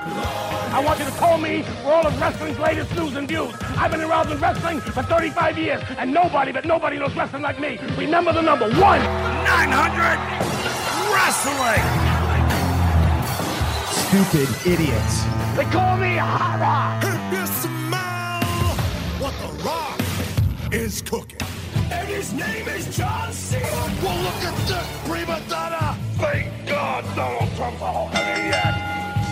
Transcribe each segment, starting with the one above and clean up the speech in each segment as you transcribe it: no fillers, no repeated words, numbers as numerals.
I want you to call me for all of wrestling's latest news and views. I've been around in wrestling for 35 years, and nobody knows wrestling like me. Remember the number 1-900 Wrestling. Stupid idiots. They call me Hara. If you smell what The Rock is cooking. And his name is John Cena. Well, look at this prima donna. Thank God Donald Trump's a whole idiot.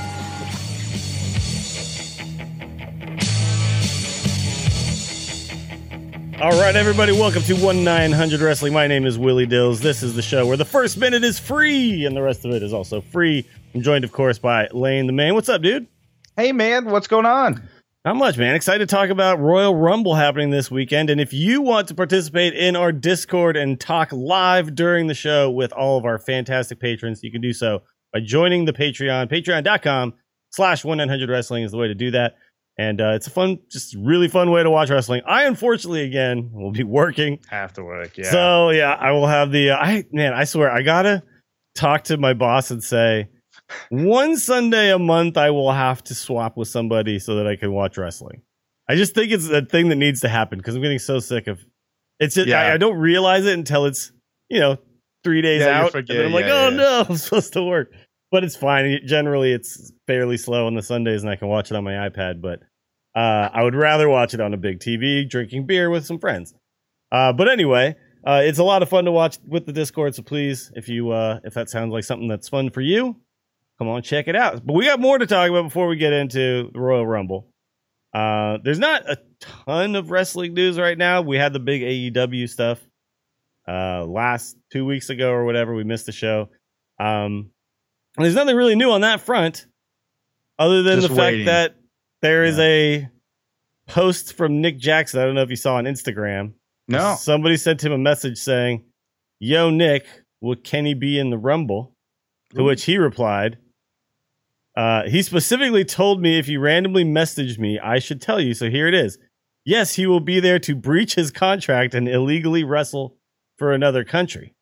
All right, everybody, welcome to 1-900 Wrestling. My name is Willie Dills. This is the show where the first minute is free and the rest of it is also free. I'm joined, of course, by Lane the Man. What's up, dude? Hey, man, what's going on? Not much, man. Excited to talk about Royal Rumble happening this weekend. And if you want to participate in our Discord and talk live during the show with all of our fantastic patrons, you can do so by joining the Patreon. Patreon.com/1-900 Wrestling is the way to do that. And it's a fun, just really fun way to watch wrestling. I, unfortunately, again, will be working. Have to work, yeah. So, yeah, I will have the... I swear, I got to talk to my boss and say, one Sunday a month, I will have to swap with somebody so that I can watch wrestling. I just think it's a thing that needs to happen because I'm getting so sick of... It's just, I don't realize it until it's, 3 days out. And then I'm like, no, I'm supposed to work. But it's fine. Generally, it's fairly slow on the Sundays, and I can watch it on my iPad. But I would rather watch it on a big TV, drinking beer with some friends. But anyway, it's a lot of fun to watch with the Discord. So please, if that sounds like something that's fun for you, come on, check it out. But we got more to talk about before we get into the Royal Rumble. There's not a ton of wrestling news right now. We had the big AEW stuff last 2 weeks ago or whatever. We missed the show. There's nothing really new on that front other than the fact that there is a post from Nick Jackson. I don't know if you saw on Instagram. No. Somebody sent him a message saying, "Yo, Nick, will Kenny be in the Rumble?" To which he replied, he specifically told me if you randomly messaged me, I should tell you. So here it is. Yes, he will be there to breach his contract and illegally wrestle for another country.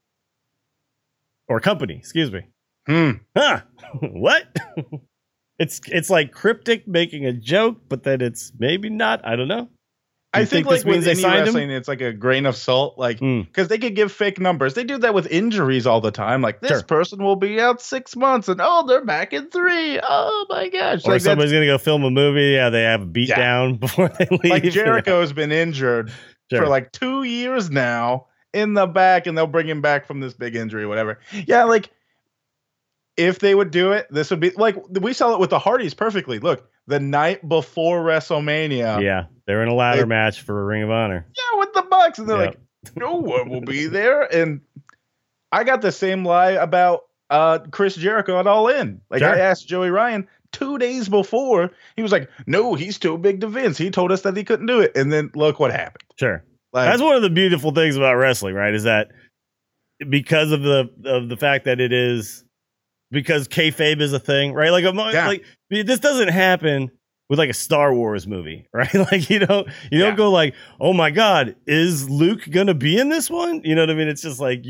Or company, excuse me. Huh? What? It's like cryptic making a joke, but then it's maybe not. I don't know. I think like this means with they any signed wrestling, him? it's like a grain of salt, like because they could give fake numbers. They do that with injuries all the time. Like this person will be out 6 months, and they're back in 3. Oh my gosh! Or like somebody's gonna go film a movie. Yeah, they have a beat down before they leave. Like Jericho has been injured for like 2 years now in the back, and they'll bring him back from this big injury, or whatever. Yeah, like. If they would do it, this would be like we saw it with the Hardys perfectly. Look, the night before WrestleMania. Yeah, they're in a ladder match for a Ring of Honor. Yeah, with the Bucks. And they're like, no one will be there. And I got the same lie about Chris Jericho at All In. Like I asked Joey Ryan 2 days before. He was like, no, he's too big to Vince. He told us that he couldn't do it. And then look what happened. Sure. Like, that's one of the beautiful things about wrestling, right? Is that because of the fact that it is... Because kayfabe is a thing, right? Like this doesn't happen with like a Star Wars movie, right? Like you don't go like, oh my God, is Luke gonna be in this one? You know what I mean? It's just like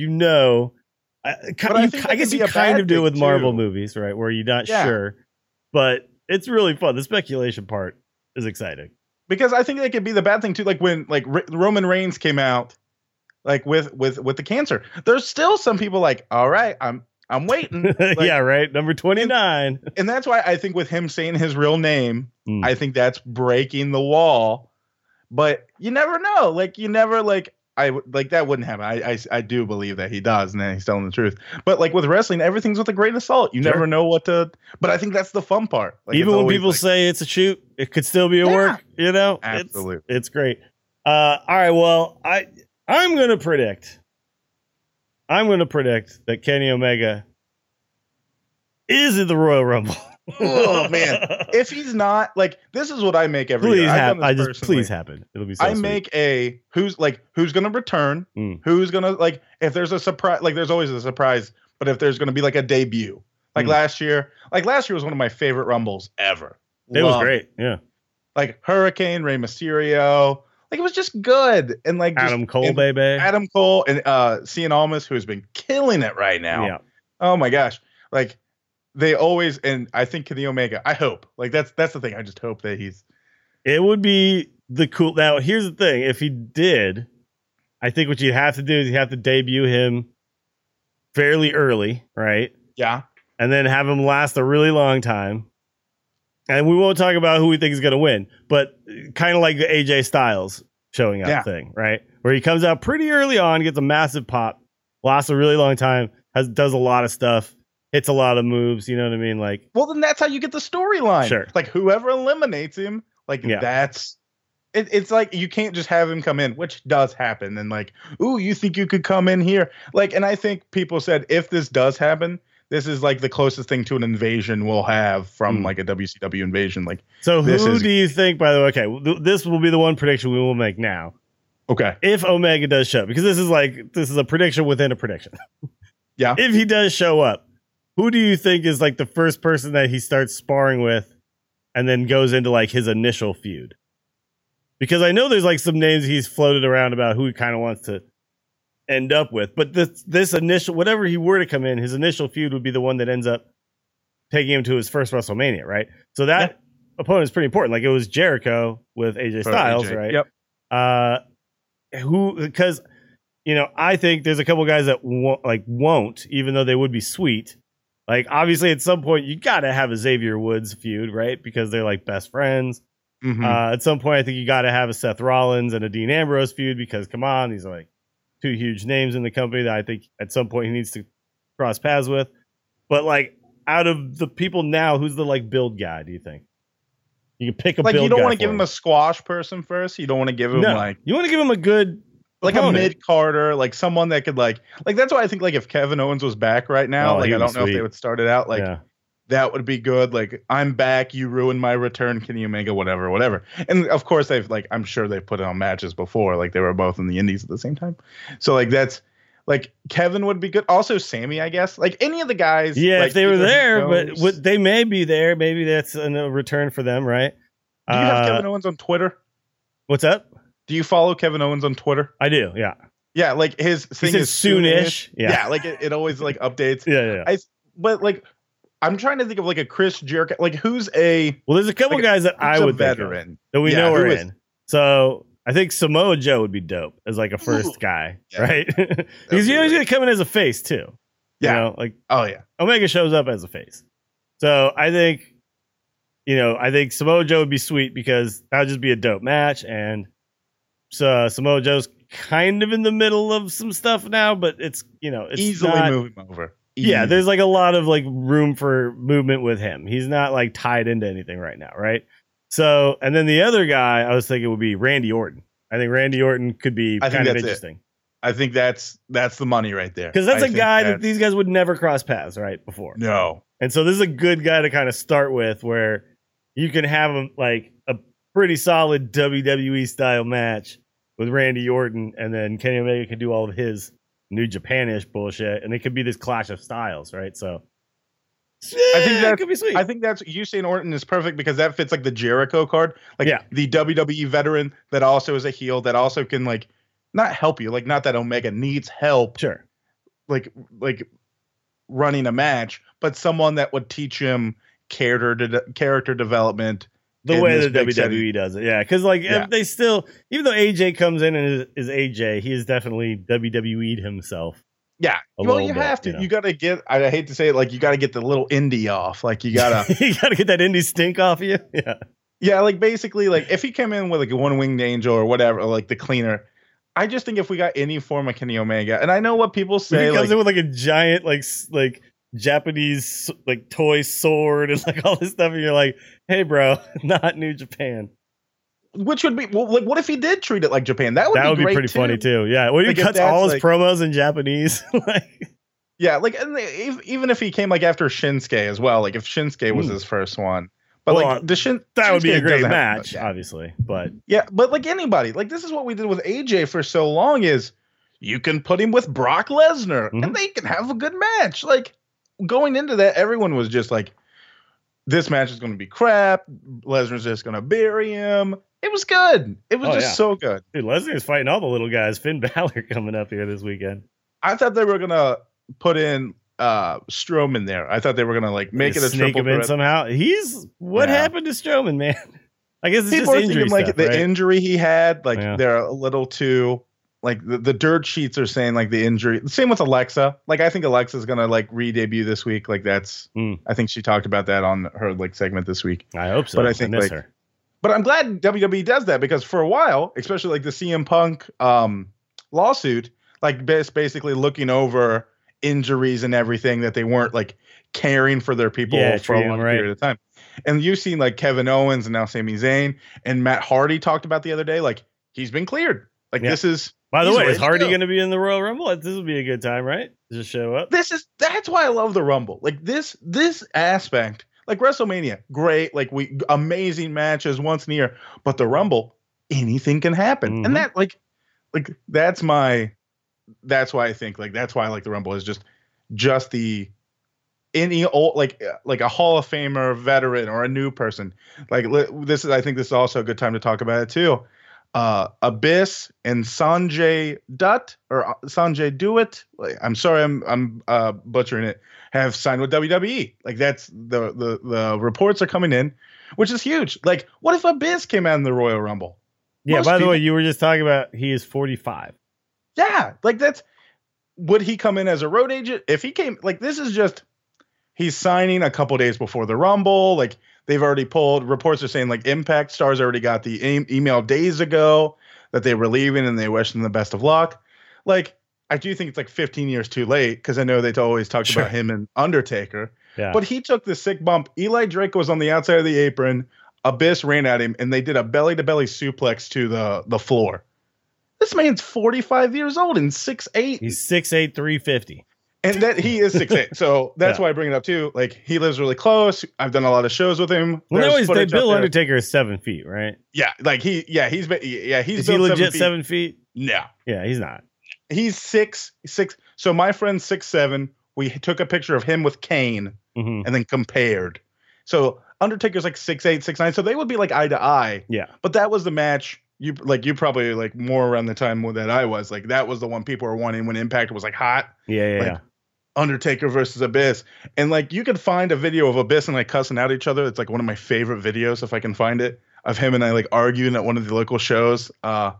I guess you kind of do it with Marvel movies, right? Where you're not sure, but it's really fun. The speculation part is exciting because I think that could be the bad thing too. Like when Roman Reigns came out, like with the cancer, there's still some people like, all right, I'm waiting. Like, yeah, right. Number 29. And that's why I think with him saying his real name, I think that's breaking the wall. But you never know. Like, you never that wouldn't happen. I do believe that he does, and then he's telling the truth. But like with wrestling, everything's with a grain of salt. You never know what to. But I think that's the fun part. Like, even when people say it's a shoot, it could still be a work. Absolutely, it's great. All right. Well, I'm gonna predict. That Kenny Omega is in the Royal Rumble. Oh man! If he's not, like, this is what I make every year. Please happen. It'll be so I sweet. make a who's gonna return, who's gonna if there's a surprise, like there's always a surprise, but if there's gonna be like a debut, like last year was one of my favorite Rumbles ever. It was great, yeah. Like Hurricane, Rey Mysterio. Like, it was just good. And like Adam Cole, baby. Adam Cole and Cien Almas, who has been killing it right now. Yeah. Oh my gosh. Like, they always, and I think Kenny Omega, I hope, like that's the thing. I just hope that he's. It would be the cool. Now, here's the thing: if he did, I think what you have to do is you have to debut him fairly early, right? Yeah. And then have him last a really long time. And we won't talk about who we think is going to win, but kind of like the AJ Styles showing up thing, right? Where he comes out pretty early on, gets a massive pop, lasts a really long time, does a lot of stuff, hits a lot of moves. You know what I mean? Like, well, then that's how you get the storyline. Sure. Like whoever eliminates him, like that's. It's like you can't just have him come in, which does happen. And like, ooh, you think you could come in here? Like, and I think people said if this does happen, this is like the closest thing to an invasion we'll have from like a WCW invasion. Like, so who do you think? By the way, okay, this will be the one prediction we will make now. Okay, if Omega does show up, because this is a prediction within a prediction. Yeah, if he does show up, who do you think is like the first person that he starts sparring with, and then goes into like his initial feud? Because I know there's like some names he's floated around about who he kind of wants to end up with. But this initial, whatever he were to come in, his initial feud would be the one that ends up taking him to his first WrestleMania, right? So that opponent is pretty important. Like it was Jericho with AJ Styles, right? Yep. Because, you know, I think there's a couple guys that won't, even though they would be sweet. Like obviously at some point you got to have a Xavier Woods feud, right? Because they're like best friends. Mm-hmm. At some point, I think you got to have a Seth Rollins and a Dean Ambrose feud because, come on, these are like two huge names in the company that I think at some point he needs to cross paths with. But like, out of the people now, who's the like build guy? Do you think you can pick a like build? You don't want to give him a squash person first. You don't want to give him you want to give him a good like opponent. A mid Carter, like someone that could like that's why I think like if Kevin Owens was back right now, like I don't know if they would start it out like. Yeah. That would be good. Like, I'm back. You ruined my return. Kenny Omega, whatever. And of course, I'm sure they've put on matches before. Like, they were both in the indies at the same time. So, like, that's like Kevin would be good. Also, Sammy, I guess. Like, any of the guys. Yeah, like, if they were there, but they may be there. Maybe that's a return for them, right? Do you have Kevin Owens on Twitter? What's up? Do you follow Kevin Owens on Twitter? I do, yeah. Yeah, like his thing is soonish. Yeah, like it always like updates. Yeah. But like. I'm trying to think of like a Chris Jericho, like who's a. Well, there's a couple guys that I would veteran think of, that we know are in. So I think Samoa Joe would be dope as like a first guy, right? Because you know he's gonna come in as a face too. Yeah, you know, like Omega shows up as a face. So I think, Samoa Joe would be sweet because that would just be a dope match, and so Samoa Joe's kind of in the middle of some stuff now, but it's it's easily moving over. Yeah, there's like a lot of like room for movement with him. He's not like tied into anything right now, right? So, and then the other guy I was thinking would be Randy Orton. I think Randy Orton could be kind of interesting. I think that's the money right there. Because that's a guy that these guys would never cross paths, right? Before. No. And so this is a good guy to kind of start with where you can have him like a pretty solid WWE style match with Randy Orton, and then Kenny Omega can do all of his New Japanish bullshit, and it could be this clash of styles, right? So I think that could be sweet. I think that's Usain Orton is perfect because that fits like the Jericho card, like the WWE veteran that also is a heel that also can like not help you, like not that Omega needs help, sure, like running a match, but someone that would teach him character development. The way that WWE does it, yeah. Because, they still, even though AJ comes in and is AJ, he has definitely WWE'd himself. Yeah. Well, you have to. You got to get, I hate to say it, like, you got to get the little indie off. Like, you got to. You got to get that indie stink off of you. Yeah. Yeah, like, basically, like, if he came in with, like, a one-winged angel or whatever, or, like, the cleaner, I just think if we got any form of Kenny Omega, and I know what people say. He comes in with, like, a giant, like Japanese like toy sword and like all this stuff, and you're like, hey bro, not New Japan. Which would be like, what if he did treat it like Japan? That would be pretty funny too. Yeah, when he cuts all his promos in Japanese. Yeah, like, and even if he came like after Shinsuke as well, like if Shinsuke was his first one, but like that would be a great match, obviously. But yeah, but like anybody, like this is what we did with AJ for so long is you can put him with Brock Lesnar and they can have a good match. Like. Going into that, everyone was just like, this match is going to be crap. Lesnar's just going to bury him. It was good. It was so good. Dude, Lesnar's fighting all the little guys. Finn Balor coming up here this weekend. I thought they were going to put in Strowman there. I thought they were gonna like make it a sneak triple him in threat. somehow. What happened to Strowman, man? I guess it's People just are injury thinking, like stuff, the right? injury he had, like Yeah. they're a little too like the dirt sheets are saying like the injury. Same with Alexa. Like I think Alexa's gonna like re-debut this week. Like that's I think she talked about that on her like segment this week. I hope so. But I think miss like her. but I'm glad WWE does that because for a while, especially like the CM Punk lawsuit, like basically looking over injuries and everything that they weren't like caring for their people for a long period of time. And you've seen like Kevin Owens and now Sami Zayn and Matt Hardy talked about the other day, like he's been cleared. Like this is. By the he's way, ready is to Hardy go. going to be in the Royal Rumble? This would be a good time, right? Just show up. That's why I love the Rumble. Like this aspect, like WrestleMania, great, like amazing matches once in a year. But the Rumble, anything can happen, and that like that's why I think like that's why I like the Rumble is just the any old like a Hall of Famer veteran or a new person. Like this is I think this is also a good time to talk about it too. Abyss and Sanjay Dutt or Sanjay Dutt. I'm sorry, I'm butchering it. Have signed with WWE. Like that's the reports are coming in, which is huge. Like, what if Abyss came out in the Royal Rumble? Yeah. Most by the people- way, you were just talking about he is 45. Yeah, like that's. Would he come in as a road agent if he came? Like this is just. He's signing a couple days before the Rumble. Like they've already pulled reports are saying like Impact Stars already got the email days ago that they were leaving and they wished them the best of luck. Like I do think it's like 15 years too late because I know they always talked about him and Undertaker. Yeah. But he took the sick bump. Eli Drake was on the outside of the apron. Abyss ran at him and they did a belly to belly suplex to the floor. This man's 45 years old and 6'8". He's 6'8", 350. And that he is 6'8", so that's why I bring it up too. Like he lives really close. I've done a lot of shows with him. Well, There's no, footage up Bill there. Undertaker is 7 feet, right? Yeah, like he's Is built he legit 7 feet? No, Yeah, he's not. he's 6'6". So my friend's 6'7". We took a picture of him with Kane Mhm. and then compared. So Undertaker's like 6'8", 6'9". So they would be like eye to eye. Yeah. But that was the match. You probably like more around the time that I was like that was the one people were wanting when Impact was like hot. Yeah. Like, Undertaker versus Abyss. And like you could find a video of Abyss and like cussing out each other. It's like one of my favorite videos if I can find it of him and I like arguing at one of the local shows. But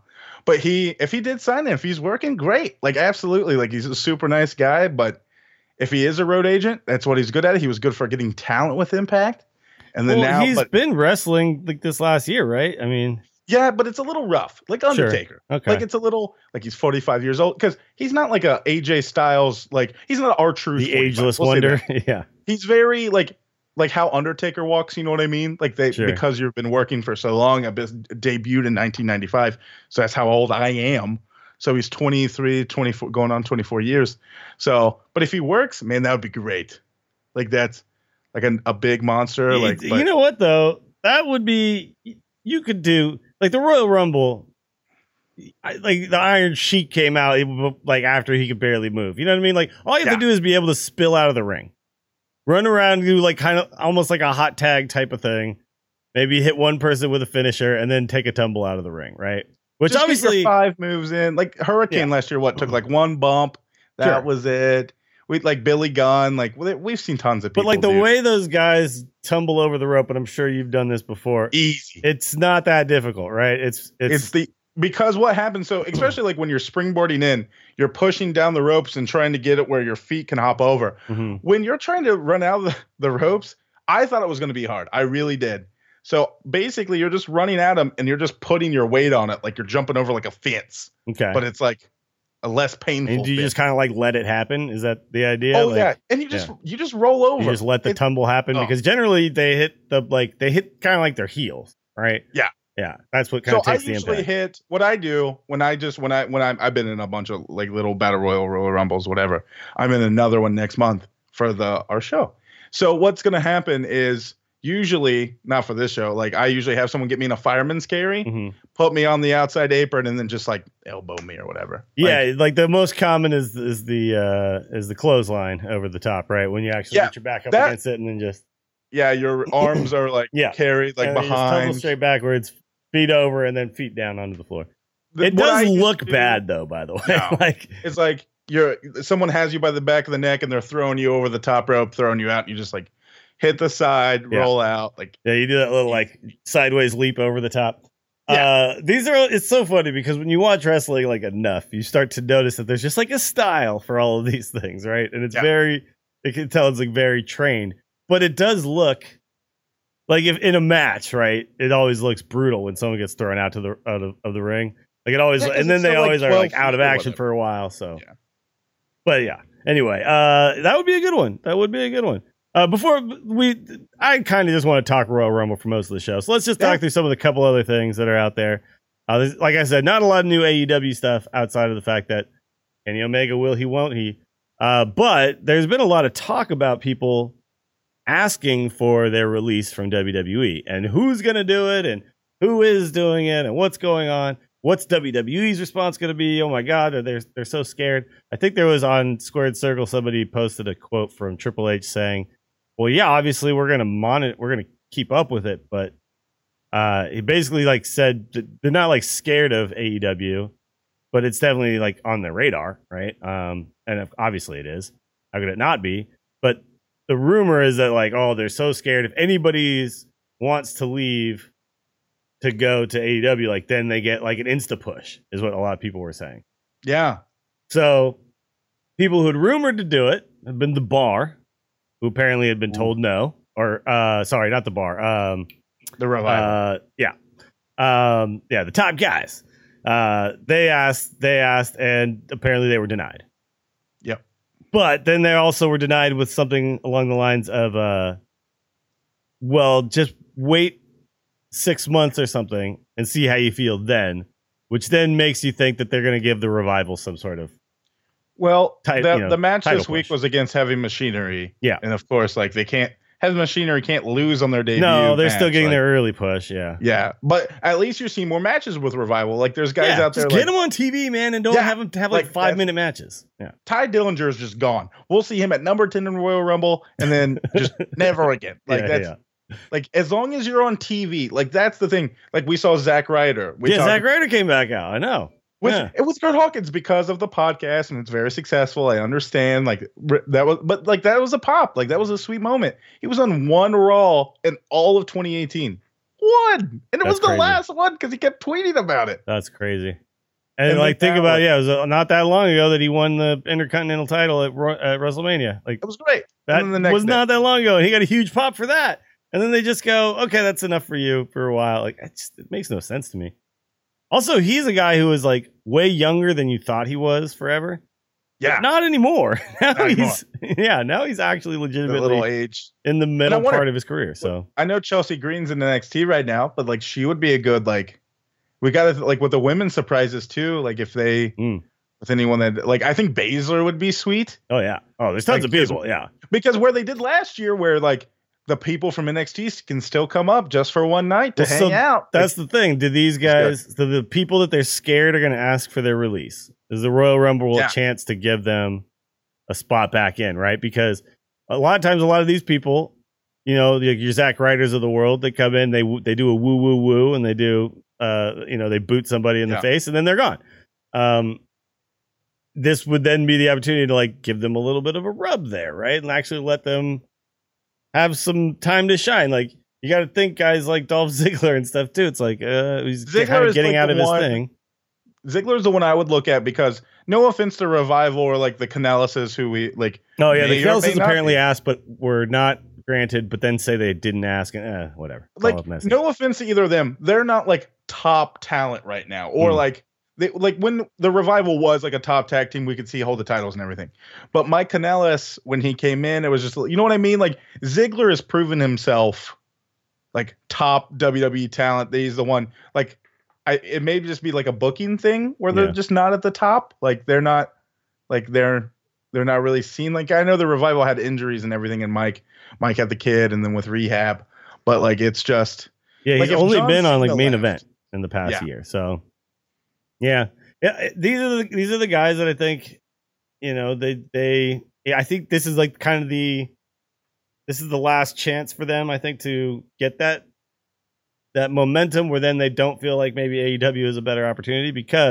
if he did sign in, if he's working, great. Like absolutely. Like he's a super nice guy. But if he is a road agent, that's what he's good at. He was good for getting talent with Impact. And then now he's been wrestling like this last year, right? I mean, yeah, but it's a little rough, like Undertaker. Okay. Like it's a little like he's 45 years old because he's not like a AJ Styles, like he's not R-Truth. the ageless wonder. Yeah. He's very like how Undertaker walks. You know what I mean? Like because you've been working for so long. Abyss debuted in 1995, so that's how old I am. So he's 23, 24, going on 24 years. So, but if he works, man, that would be great. Like that's like a big monster. Like you know what though? That would be you could do. Like the Royal Rumble, like the Iron Sheik came out like after he could barely move. You know what I mean? Like all you have to do is be able to spill out of the ring, run around, do like kind of almost like a hot tag type of thing. Maybe hit one person with a finisher and then take a tumble out of the ring, right? Which just obviously 5 moves in. Like Hurricane last year, took like one bump. That was it. We like Billy Gunn. Like we've seen tons of people. But like the way those guys tumble over the rope, and I'm sure you've done this before. Easy. It's not that difficult, right? It's because what happens. So especially like when you're springboarding in, you're pushing down the ropes and trying to get it where your feet can hop over. Mm-hmm. When you're trying to run out of the ropes, I thought it was going to be hard. I really did. So basically, you're just running at them and you're just putting your weight on it, like you're jumping over like a fence. Okay, but it's like a less painful. And do you just kind of like let it happen? Is that the idea? Oh like, yeah, and you just roll over. You just let the tumble happen because generally they hit kind of like their heels, right? Yeah, that's what kind of takes the impact. I usually hit what I do when I've been in a bunch of like little battle royal rumbles, whatever. I'm in another one next month for our show. So what's gonna happen is usually not for this show. Like I usually have someone get me in a fireman's carry, put me on the outside apron, and then just like elbow me or whatever. Yeah, like the most common is the clothesline over the top, right? When you actually get your back up against it and then just your arms are like carried like behind, just tumble straight backwards, feet over, and then feet down onto the floor. It does look bad though, by the way. No. Like it's like someone has you by the back of the neck and they're throwing you over the top rope, throwing you out, and you just like hit the side, roll out. Like you do that little like sideways leap over the top. Yeah. It's so funny because when you watch wrestling like enough, you start to notice that there's just like a style for all of these things, right? And it's you can tell it's like very trained, but it does look like if in a match, right? It always looks brutal when someone gets thrown out of the ring. Like it always, and then they always are like out of action for a while. So, but yeah. Anyway, that would be a good one. I kind of just want to talk Royal Rumble for most of the show. So let's just talk through some of the couple other things that are out there. Like I said, not a lot of new AEW stuff outside of the fact that Kenny Omega will, he won't, he. But there's been a lot of talk about people asking for their release from WWE and who's going to do it and who is doing it and what's going on. What's WWE's response going to be? Oh my God, they're so scared. I think there was on Squared Circle, somebody posted a quote from Triple H saying, well, yeah, obviously we're going to monitor, we're going to keep up with it. But he basically like said they're not like scared of AEW, but it's definitely like on their radar, right? And obviously it is. How could it not be? But the rumor is that like, oh, they're so scared if anybody wants to leave to go to AEW, like then they get like an insta push, is what a lot of people were saying. Yeah. So people who had rumored to do it have been the Bar, who apparently had been told no, or sorry, not the Bar, the Revival. The top guys. They asked, and apparently they were denied. Yep. But then they also were denied with something along the lines of, well, just wait 6 months or something and see how you feel then, which then makes you think that they're going to give the Revival some sort of the match this week push. was against Heavy Machinery. Yeah. And of course, like Heavy Machinery can't lose on their debut. No, they're match. still getting their early push. Yeah. Yeah. But at least you're seeing more matches with Revival. Like there's guys out there. Just get them on TV, man, and don't have them have like 5-minute matches. Yeah. Ty Dillinger is just gone. We'll see him at number 10 in Royal Rumble and then just never again. Like like as long as you're on TV, like that's the thing. Like we saw Zack Ryder. Zack Ryder came back out. I know. It was Kurt Hawkins because of the podcast, and it's very successful. I understand. Like that was a pop. Like that was a sweet moment. He was on one Raw in all of 2018. One, and it was the last one because he kept tweeting about it. That's crazy. And like think about it was not that long ago that he won the Intercontinental title at WrestleMania. Like it was great. That was not that long ago, and he got a huge pop for that. And then they just go, okay, that's enough for you for a while. Like it makes no sense to me. Also, he's a guy who is like way younger than you thought he was forever. Yeah. But not anymore. Now he's actually legitimately the little age in the middle part of his career. So I know Chelsea Green's in NXT right now, but like she would be a good we got to like with the women's surprises too. Like if they with anyone that like I think Baszler would be sweet. Oh yeah. Oh, there's tons of people. Yeah. Because where they did last year, where like the people from NXT can still come up just for one night to hang out. That's the thing. Do these guys, the people that they're scared are going to ask for their release? Is the Royal Rumble a chance to give them a spot back in, right? Because a lot of times, a lot of these people, you know, your Zack Ryders of the world, they come in, they do a woo woo woo, and they do, they boot somebody in the face, and then they're gone. This would then be the opportunity to like give them a little bit of a rub there, right, and actually let them have some time to shine. Like you got to think guys like Dolph Ziggler and stuff too. It's like he's kind of getting out of his thing. Ziggler's the one I would look at because no offense to Revival or like the Canellises who we like. Oh yeah, the Canellises apparently asked, but were not granted. But then say they didn't ask, and whatever. Like no offense to either of them, they're not like top talent right now, or like. Like when the Revival was like a top tag team, we could see hold the titles and everything. But Mike Kanellis, when he came in, it was just, you know what I mean? Like Ziggler has proven himself like top WWE talent. He's the one. Like it may just be like a booking thing where they're just not at the top. Like they're not really seen. Like I know the Revival had injuries and everything, and Mike had the kid, and then with rehab. But like it's just he's only been on like main event in the past year, so. Yeah. These are the guys that I think, you know, I think this is like kind of this is the last chance for them, I think, to get that momentum where then they don't feel like maybe AEW is a better opportunity because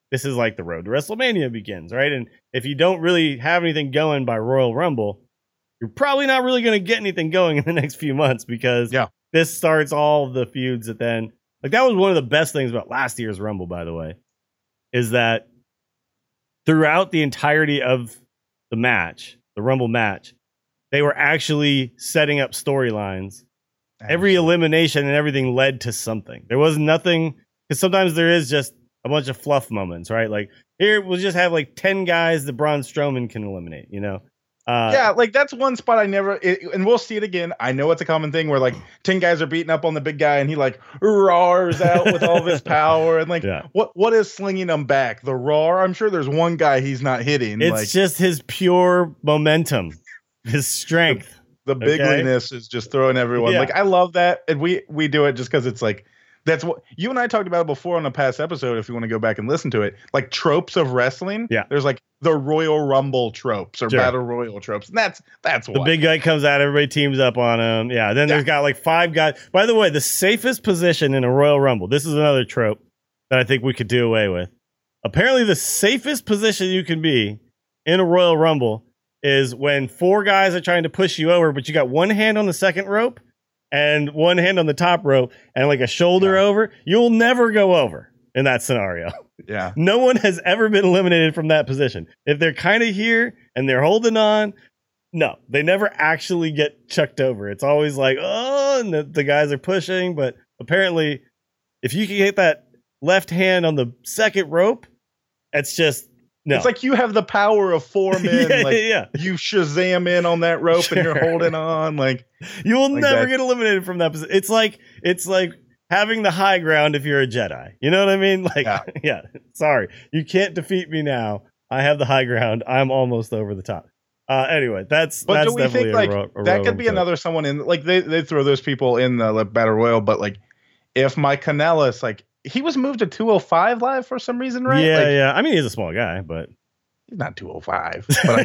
this is like the road to WrestleMania begins, right? And if you don't really have anything going by Royal Rumble, you're probably not really going to get anything going in the next few months because this starts all the feuds that then, like, that was one of the best things about last year's Rumble, by the way, is that throughout the entirety of the match, the Rumble match, they were actually setting up storylines. Every elimination and everything led to something. There was nothing, because sometimes there is just a bunch of fluff moments, right? Like, here we'll just have like 10 guys that Braun Strowman can eliminate, you know? Like that's one spot I never, and we'll see it again. I know it's a common thing where like 10 guys are beating up on the big guy and he like roars out with all of his power and like what is slinging him back? The roar? I'm sure there's one guy he's not hitting. It's like, just his pure momentum, his strength. The bigliness is just throwing everyone. Like I love that, and we do it just because it's like that's what you and I talked about before on a past episode. If you want to go back and listen to it, like tropes of wrestling. Yeah, there's like the Royal Rumble tropes or Battle Royal tropes, and that's what the big guy comes out, everybody teams up on him. Yeah, then there's got like 5 guys. By the way, the safest position in a Royal Rumble. This is another trope that I think we could do away with. Apparently, the safest position you can be in a Royal Rumble is when 4 guys are trying to push you over, but you got one hand on the second rope and one hand on the top rope and like a shoulder over. You'll never go over in that scenario. Yeah. No one has ever been eliminated from that position. If they're kind of here and they're holding on, no, they never actually get chucked over. It's always like, oh, and the guys are pushing. But apparently, if you can get that left hand on the second rope, it's just, no. It's like you have the power of 4 men. You Shazam in on that rope and you're holding on. Like you will never get eliminated from that position. It's like having the high ground if you're a Jedi. You know what I mean? Like, sorry, you can't defeat me now. I have the high ground. I'm almost over the top. Anyway, that's do we definitely think like that could be another someone in like they throw those people in the Battle Royal, but like if Mike Kanellis like. He was moved to 205 live for some reason, right? Yeah. I mean, he's a small guy, but he's not 205. But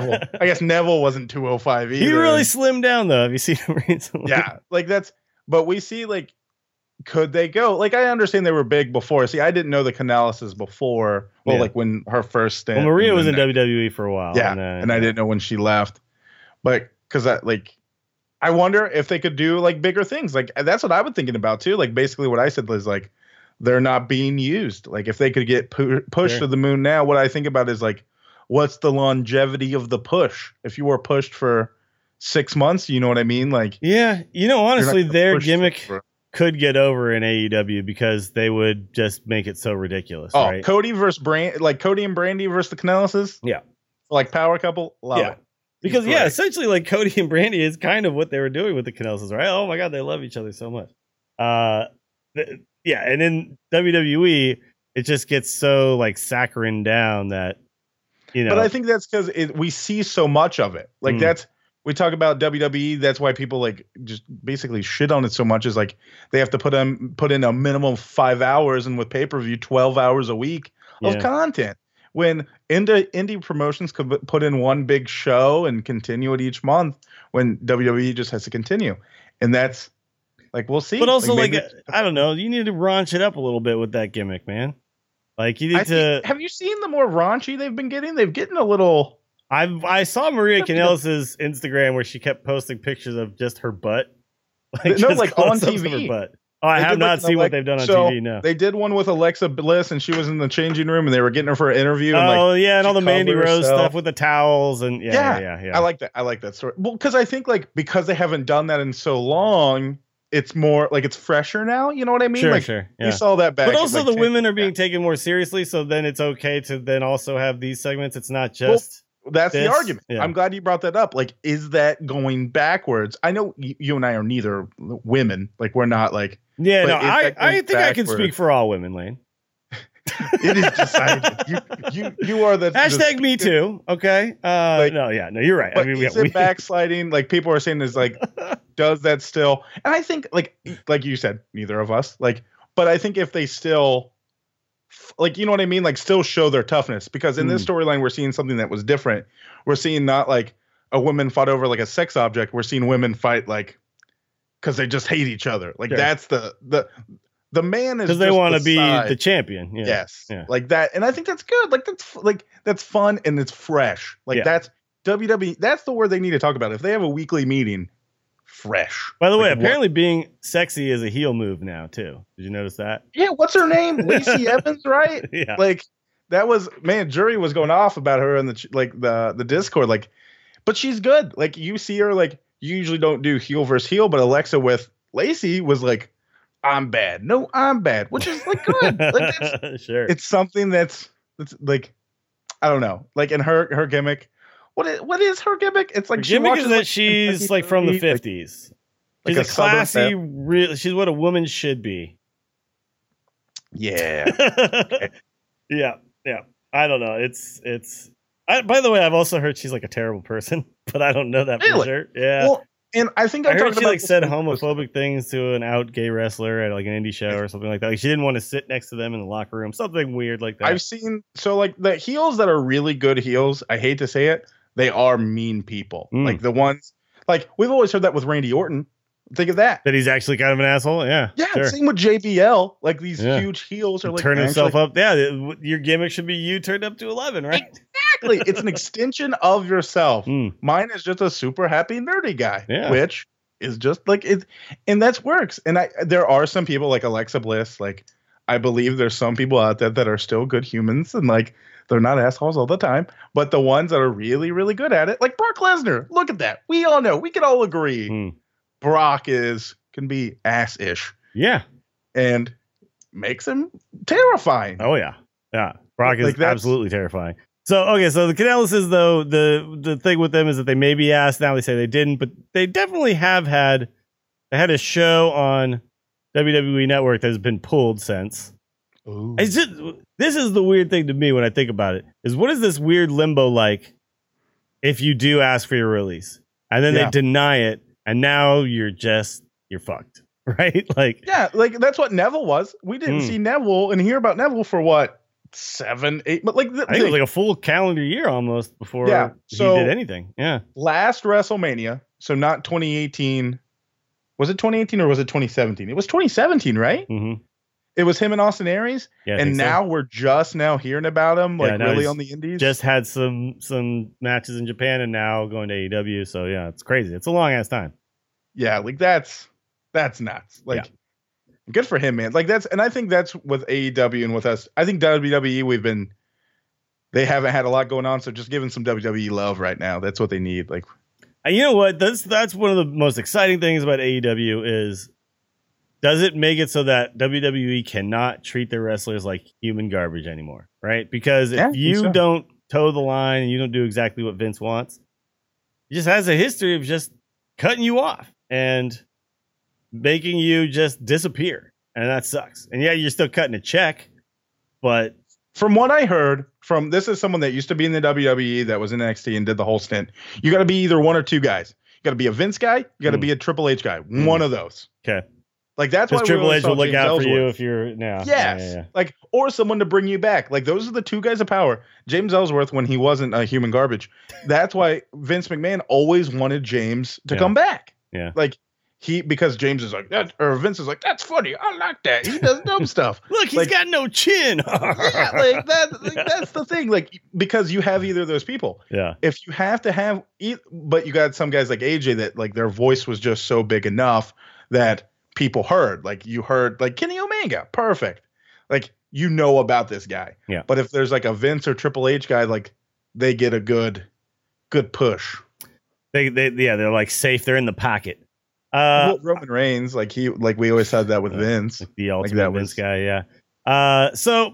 I guess Neville wasn't 205 either. He really slimmed down though. Have you seen him recently? Yeah, like that's. But we see like, could they go? Like I understand they were big before. See, I didn't know the Canalises before. Well, like when her first stint. Well, Maria was in WWE for a while. Yeah, and I didn't know when she left. But because I wonder if they could do like bigger things. Like that's what I've been thinking about too. Like basically what I said was like. They're not being used. Like if they could get pushed to the moon now, what I think about is like, what's the longevity of the push? If you were pushed for 6 months, you know what I mean? Like, yeah, honestly, their gimmick could get over in AEW because they would just make it so ridiculous. Oh, right? Cody and Brandy versus the Canellises. Yeah, like power couple. Love it. Because essentially, like Cody and Brandy is kind of what they were doing with the Canellises, right? Oh my God, they love each other so much. Yeah, and in WWE, it just gets so like saccharine down that, But I think that's because we see so much of it. Like we talk about WWE. That's why people like just basically shit on it so much. Is like they have to put in a minimum of 5 hours, and with pay-per-view 12 hours a week of content. When indie promotions could put in one big show and continue it each month, when WWE just has to continue, and that's. Like we'll see, but also like I don't know. You need to raunch it up a little bit with that gimmick, man. Like you need to. Have you seen the more raunchy they've been getting? They've getting a little. I saw Maria Kanellis' Instagram where she kept posting pictures of just her butt, like on TV. Her butt. Oh, I have not seen what they've done on TV. No, they did one with Alexa Bliss, and she was in the changing room, and they were getting her for an interview. And and all the Mandy Rose stuff with the towels, and yeah. I like that. I like that story. Well, because I think because they haven't done that in so long. It's more like it's fresher now. You know what I mean? Sure. Yeah. You saw that back. But also the women are being taken more seriously. So then it's okay to then also have these segments. It's not just. Well, that's the argument. Yeah. I'm glad you brought that up. Like, is that going backwards? I know you and I are neither women. Like, we're not like. Yeah, no, I think I can speak for all women, Lane. It is decided. You are the hashtag me too. Okay. No, you're right. I mean, is it backsliding? Like people are saying is like, does that still? And I think like you said, neither of us but I think if they still you know what I mean? Like still show their toughness because in this storyline, we're seeing something that was different. We're seeing not like a woman fought over like a sex object. We're seeing women fight like, cause they just hate each other. Like that's the man is because they just want to be side. the champion. Yeah. Yes, Yeah. like that, and I think that's good. Like that's fun and it's fresh. Like Yeah. that's WWE. That's the word they need to talk about. If they have a weekly meeting, fresh. By the way, Like, apparently being sexy is a heel move now too. Did you notice that? yeah. What's her name? Lacey Evans, right? Yeah. Like that was man. Jury was going off about her in the Discord. Like, but she's good. Like you see her. Like you usually don't do heel versus heel, but Alexa with Lacey was like, I'm bad. No, I'm bad, which is like good. Like Sure. it's something that's like I don't know. Like in her gimmick. What is her gimmick? It's like Her she gimmick watches, is that like, she's like from the Kentucky Derby, 50s. like She's a a Southern classy, belle. she's what a woman should be. Yeah. Yeah. I don't know. By the way, I've also heard she's like a terrible person, but I don't know that for Really? sure. Yeah. Well, and I think I I heard talked she about like this said in- homophobic things to an out gay wrestler at like an indie show or something like that. Like she didn't want to sit next to them in the locker room, something weird like that. I've seen so like the heels that are really good heels. I hate to say it, they are mean people. Mm. Like the ones like we've always heard that with Randy Orton. Think of that. That he's actually kind of an asshole. Yeah. Yeah, Sure. same with JBL. Like these Yeah. huge heels are like Turn himself actually- up. Yeah. Your gimmick should be you turned up to 11, right? Exactly. It's an extension of yourself. Mm. Mine is just a super happy nerdy guy, Yeah. which is just like it, and that's works. And there are some people like Alexa Bliss. Like I believe there's some people out there that are still good humans and like they're not assholes all the time. But the ones that are really, really good at it, like Brock Lesnar. Look at that. We all know. We can all agree. Mm. Brock can be ass-ish Yeah. and makes him terrifying. Oh yeah, yeah. Brock is Like, that's- absolutely terrifying. So okay, so the Canellises though, the thing with them is that they maybe asked. Now they say they didn't, but they definitely have had. They had a show on WWE Network that has been pulled since. Ooh. It's just this is the weird thing to me when I think about it. Is what is this weird limbo like? If you do ask for your release and then Yeah. they deny it, and now you're fucked, right? Like Yeah, like that's what Neville was. We didn't Hmm. see Neville and hear about Neville for what 7, 8, but like I think it was like a full calendar year almost before Yeah, so- he did anything. Yeah. last WrestleMania, so not 2018. Was it 2018 or was it 2017? It was 2017, right? Mm-hmm. It was him and Austin Aries, Yeah. I and think so. now we're just now hearing about him, like Yeah, now really he's on the Indies. just had some matches in Japan and now going to AEW. So yeah, it's crazy. It's a long ass time. Yeah, like that's nuts. Like, good for him, man. Like and I think that's with AEW and with us. I think WWE they haven't had a lot going on, so just giving some WWE love right now. That's what they need. Like, And you know what? That's one of the most exciting things about AEW is does it make it so that WWE cannot treat their wrestlers like human garbage anymore, right? Because Yeah, I if think you so. don't toe the line and you don't do exactly what Vince wants, he just has a history of just cutting you off and making you just disappear. And that sucks. And yeah, you're still cutting a check, but from what I heard, this is someone that used to be in the WWE that was in NXT and did the whole stint. You got to be either one or two guys. You got to be a Vince guy. You got to be a Triple H guy. One of those. okay. Like that's why Because we Triple always H saw will look James out for you Ellsworth. if you're now. Yes. Yeah. Like, or someone to bring you back. Like, those are the two guys of power. James Ellsworth, when he wasn't a human garbage. That's why Vince McMahon always wanted James to Yeah. come back. Yeah. Like, because James is like, that, or Vince is like, that's funny. I like that. He does dumb stuff. Look, he's Like- got no chin. Yeah, like, that's the thing. Like, because you have either of those people. Yeah. If you have to have, but you got some guys like AJ that, like, their voice was just so big enough that people heard. Like, you heard, like, Kenny Omega. Perfect. Like, you know about this guy. Yeah. But if there's like a Vince or Triple H guy, like, they get a good push. They're like safe. They're in the pocket. Well, Roman Reigns, like we always had that with Vince. Like the ultimate that Vince was- guy. Yeah. So,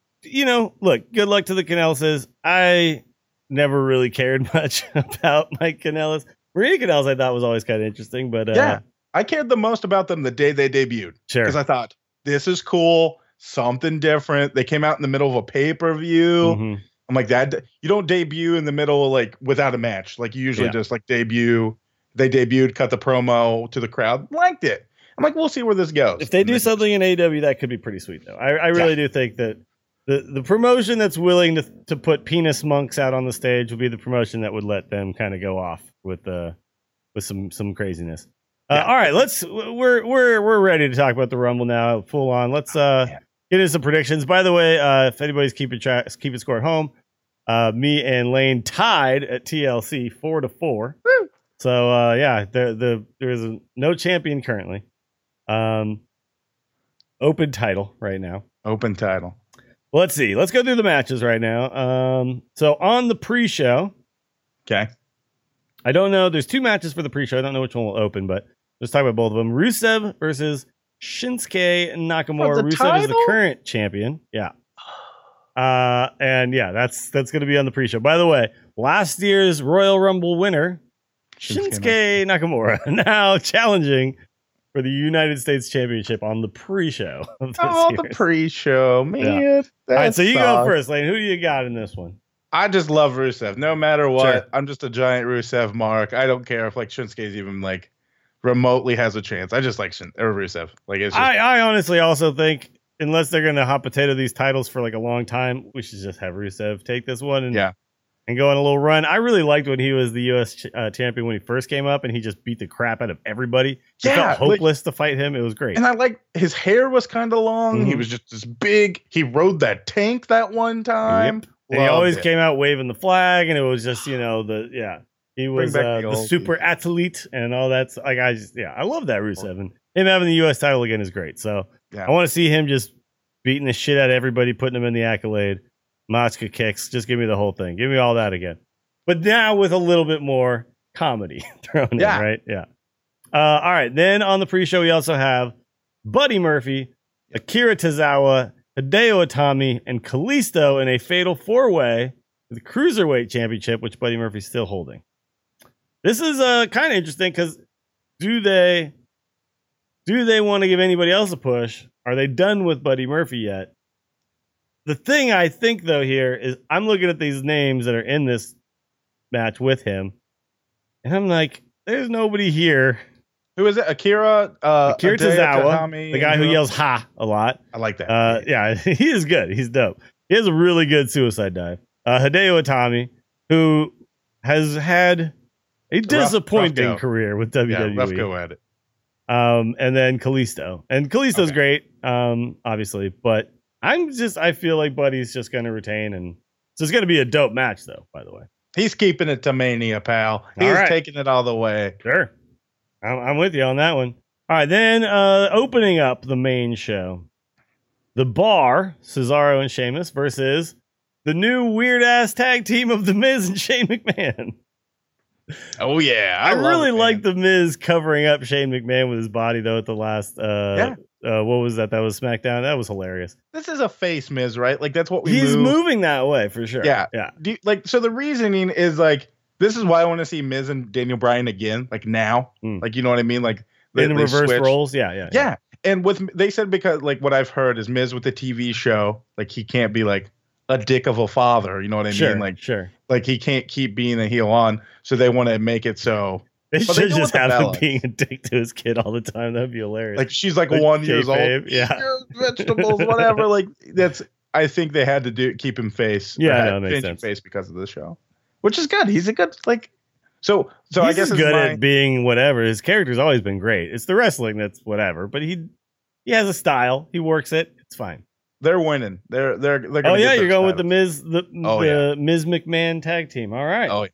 look, good luck to the Canellas. I never really cared much about Mike Kanellis. Maria Kanellis, I thought was always kind of interesting, but Yeah. I cared the most about them the day they debuted. sure. Because I thought, this is cool, something different. They came out in the middle of a pay-per-view. Mhm. I'm like, that you don't debut in the middle, like, without a match. Like, you usually Yeah. just like debut. They debuted, cut the promo to the crowd, liked it. I'm like, we'll see where this goes. If they And do then- something in AEW, that could be pretty sweet, though. I really do think that the promotion that's willing to put penis monks out on the stage will be the promotion that would let them kind of go off with some craziness. All right, we're ready to talk about the Rumble now, full on. Let's get into some predictions. By the way, if anybody's keeping score at home, me and Lane tied at TLC 4-4. Woo. So there is no champion currently. Open title right now. Open title. Let's see. Let's go through the matches right now. So on the pre-show, okay. I don't know. There's 2 matches for the pre-show. I don't know which one will open, but let's talk about both of them. Rusev versus Shinsuke Nakamura. Rusev title? is the current champion. Yeah. And yeah, that's going to be on the pre-show. By the way, last year's Royal Rumble winner, Shinsuke Nakamura, now challenging for the United States Championship on the pre-show of this the pre-show, man. Yeah. All right, so you go first, Lane. Who do you got in this one? I just love Rusev. No matter what, Sure. I'm just a giant Rusev mark. I don't care if like Shinsuke's even like remotely has a chance. I just like Rusev. Like it's just, I honestly also think unless they're going to hot potato these titles for like a long time, we should just have Rusev take this one and go on a little run. I really liked when he was the U.S. champion when he first came up and he just beat the crap out of everybody. It felt hopeless to fight him. It was great. And I like his hair was kind of long. Mm-hmm. He was just this big. He rode that tank that one time. Yep. And he always came out waving the flag, and it was just, he was the super athlete and all that. Like I love that Rusev, and him having the U.S. title again is great. So I want to see him just beating the shit out of everybody, putting him in the accolade. Machka kicks, just give me the whole thing. Give me all that again. But now with a little bit more comedy thrown in, right? Yeah. All right. Then on the pre-show, we also have Buddy Murphy, Akira Tozawa, Hideo Itami, and Kalisto in a fatal 4-way for the Cruiserweight Championship, which Buddy Murphy's still holding. This is kind of interesting because do they want to give anybody else a push? Are they done with Buddy Murphy yet? The thing I think, though, here is I'm looking at these names that are in this match with him, and I'm like, there's nobody here. Who is it? Akira Tozawa, the guy who yells "ha" a lot. I like that. Yeah, he is good. He's dope. He has a really good suicide dive. Hideo Itami, who has had a disappointing career with WWE. Yeah, rough go at it. And then Kalisto. And Kalisto's great, obviously, but I feel like Buddy's just going to retain. And so it's going to be a dope match, though, by the way. He's keeping it to Mania, pal. He's taking it all the way. Sure. I'm with you on that one. All right, then opening up the main show. The Bar, Cesaro and Sheamus versus the new weird-ass tag team of The Miz and Shane McMahon. Oh, yeah. I really like The Miz covering up Shane McMahon with his body, though, at the last... what was that? That was SmackDown. That was hilarious. This is a face Miz, right? Like that's what He's moving that way for sure. Yeah. Yeah. So the reasoning is like, this is why I want to see Miz and Daniel Bryan again, like now. Like, you know what I mean? Like in the reverse roles. Yeah. And they said, because like what I've heard is Miz with the TV show, like he can't be like a dick of a father. You know what I mean? Like, like he can't keep being a heel on. So they want to make it so. They should just have him being a dick to his kid all the time. That'd be hilarious. Like she's like 1 year old. Yeah. Vegetables, whatever. Like I think they had to keep him face. Yeah, no, makes sense. Face because of the show, which is good. He's a good So he's I guess good at being whatever. His character's always been great. It's the wrestling that's whatever. But he has a style. He works it. It's fine. They're winning. They're gonna you're going with the Miz, Miz McMahon tag team. All right. Oh.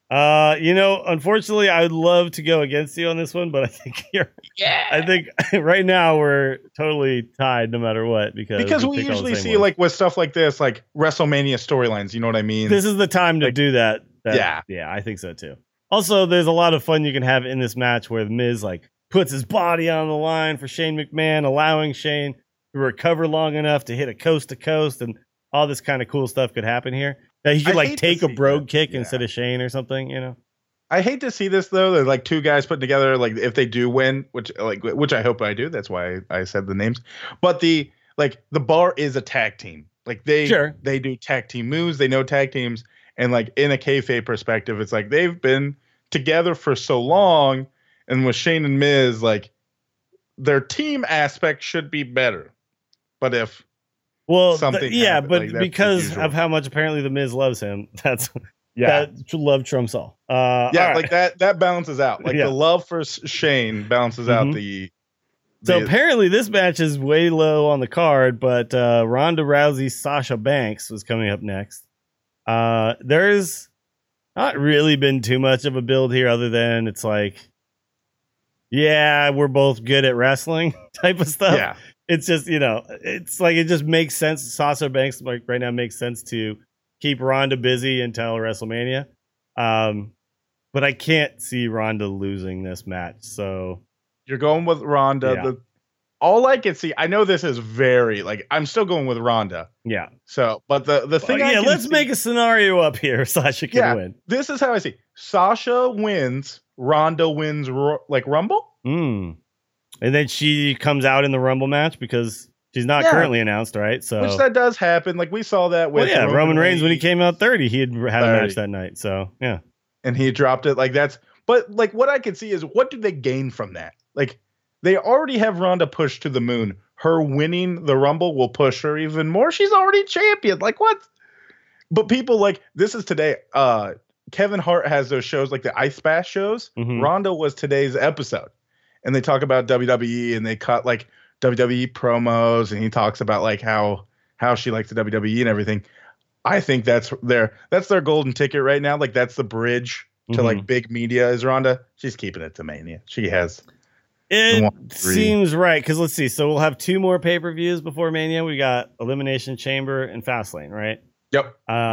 Unfortunately, I would love to go against you on this one, but I think I think right now we're totally tied no matter what because we usually see like with stuff like this, like WrestleMania storylines. You know what I mean? This is the time to do that. Yeah, I think so too. Also, there's a lot of fun you can have in this match where the Miz like puts his body on the line for Shane McMahon, allowing Shane to recover long enough to hit a coast to coast, and all this kind of cool stuff could happen here. That he could like take a brogue kick instead of Shane or something, you know. I hate to see this though. They're like two guys put together. Like if they do win, which I hope I do. That's why I said the names. But the Bar is a tag team. Like they do tag team moves. They know tag teams, and like in a kayfabe perspective, it's like they've been together for so long. And with Shane and Miz, like their team aspect should be better. But if because of how much apparently the Miz loves him, Yeah. That love trumps all. Yeah, all right. like that balances out. Like Yeah. the love for Shane balances out Mhm. the. So apparently this match is way low on the card, but Ronda Rousey, Sasha Banks was coming up next. There's not really been too much of a build here other than it's like, yeah, we're both good at wrestling type of stuff. Yeah. It's just, it's like it just makes sense. Sasha Banks like right now makes sense to keep Ronda busy until WrestleMania. But I can't see Ronda losing this match. So You're going with Ronda. Yeah. All I can see, I know this is very like I'm still going with Ronda. yeah. So, but the thing, I can let's see- make a scenario up here. Sasha can win. This is how I see. Sasha wins. Ronda wins like Rumble. And then she comes out in the Rumble match because she's not Yeah. currently announced, right? So Which that does happen. Like we saw that with Roman Reigns when he came out 30, he had a 30. match that night. So yeah. and he dropped it. Like that's. But like what I can see is what do they gain from that? Like they already have Ronda pushed to the moon. Her winning the Rumble will push her even more. She's already champion. Like what? But people like this is today. Kevin Hart has those shows like the Ice Bash shows. Mhm. Ronda was today's episode, and they talk about WWE and they cut like WWE promos, and he talks about like how she likes the WWE and everything. I think that's their golden ticket right now. Like that's the bridge to like big media is Ronda. She's keeping it to Mania. She has. It 1, 3. seems right because let's see. So we'll have 2 more pay-per-views before Mania. We got Elimination Chamber and Fastlane, right? Yep.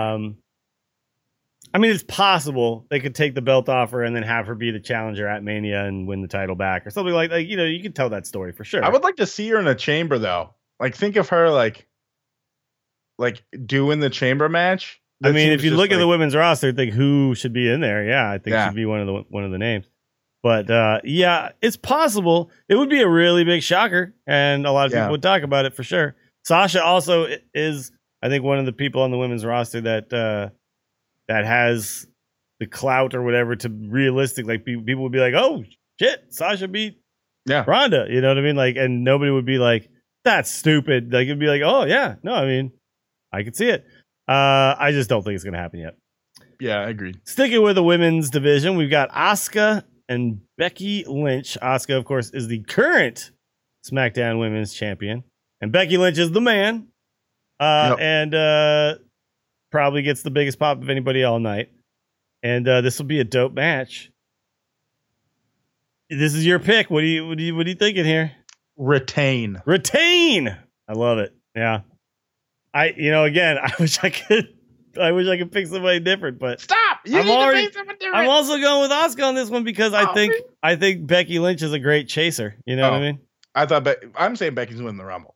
I mean, it's possible they could take the belt off her and then have her be the challenger at Mania and win the title back or something like that. You could tell that story for sure. I would like to see her in a chamber though. Like think of her like doing the chamber match. I That mean, seems if you just look at like- the women's roster, think who should be in there. Yeah, I think Yeah. she'd be one of the names. But yeah, it's possible. It would be a really big shocker, and a lot of people would talk about it for sure. Sasha also is, I think, one of the people on the women's roster that has the clout or whatever to realistic. Like people would be like, "Oh shit, Sasha beat Ronda." You know what I mean? Like, and nobody would be like, "That's stupid." Like it'd be like, "Oh yeah, no, I mean, I could see it." I just don't think it's gonna happen yet. Yeah, I agree. Sticking with the women's division, we've got Asuka and Becky Lynch. Asuka, of course, is the current SmackDown Women's Champion, and Becky Lynch is the man, and probably gets the biggest pop of anybody all night. And this will be a dope match. This is your pick. What are you thinking here? Retain. I love it. Yeah. Again, I wish I could pick somebody different, but Stop. I'm also going with Asuka on this one because I think Becky Lynch is a great chaser. You know what I mean? I thought I'm saying Becky's winning the Rumble.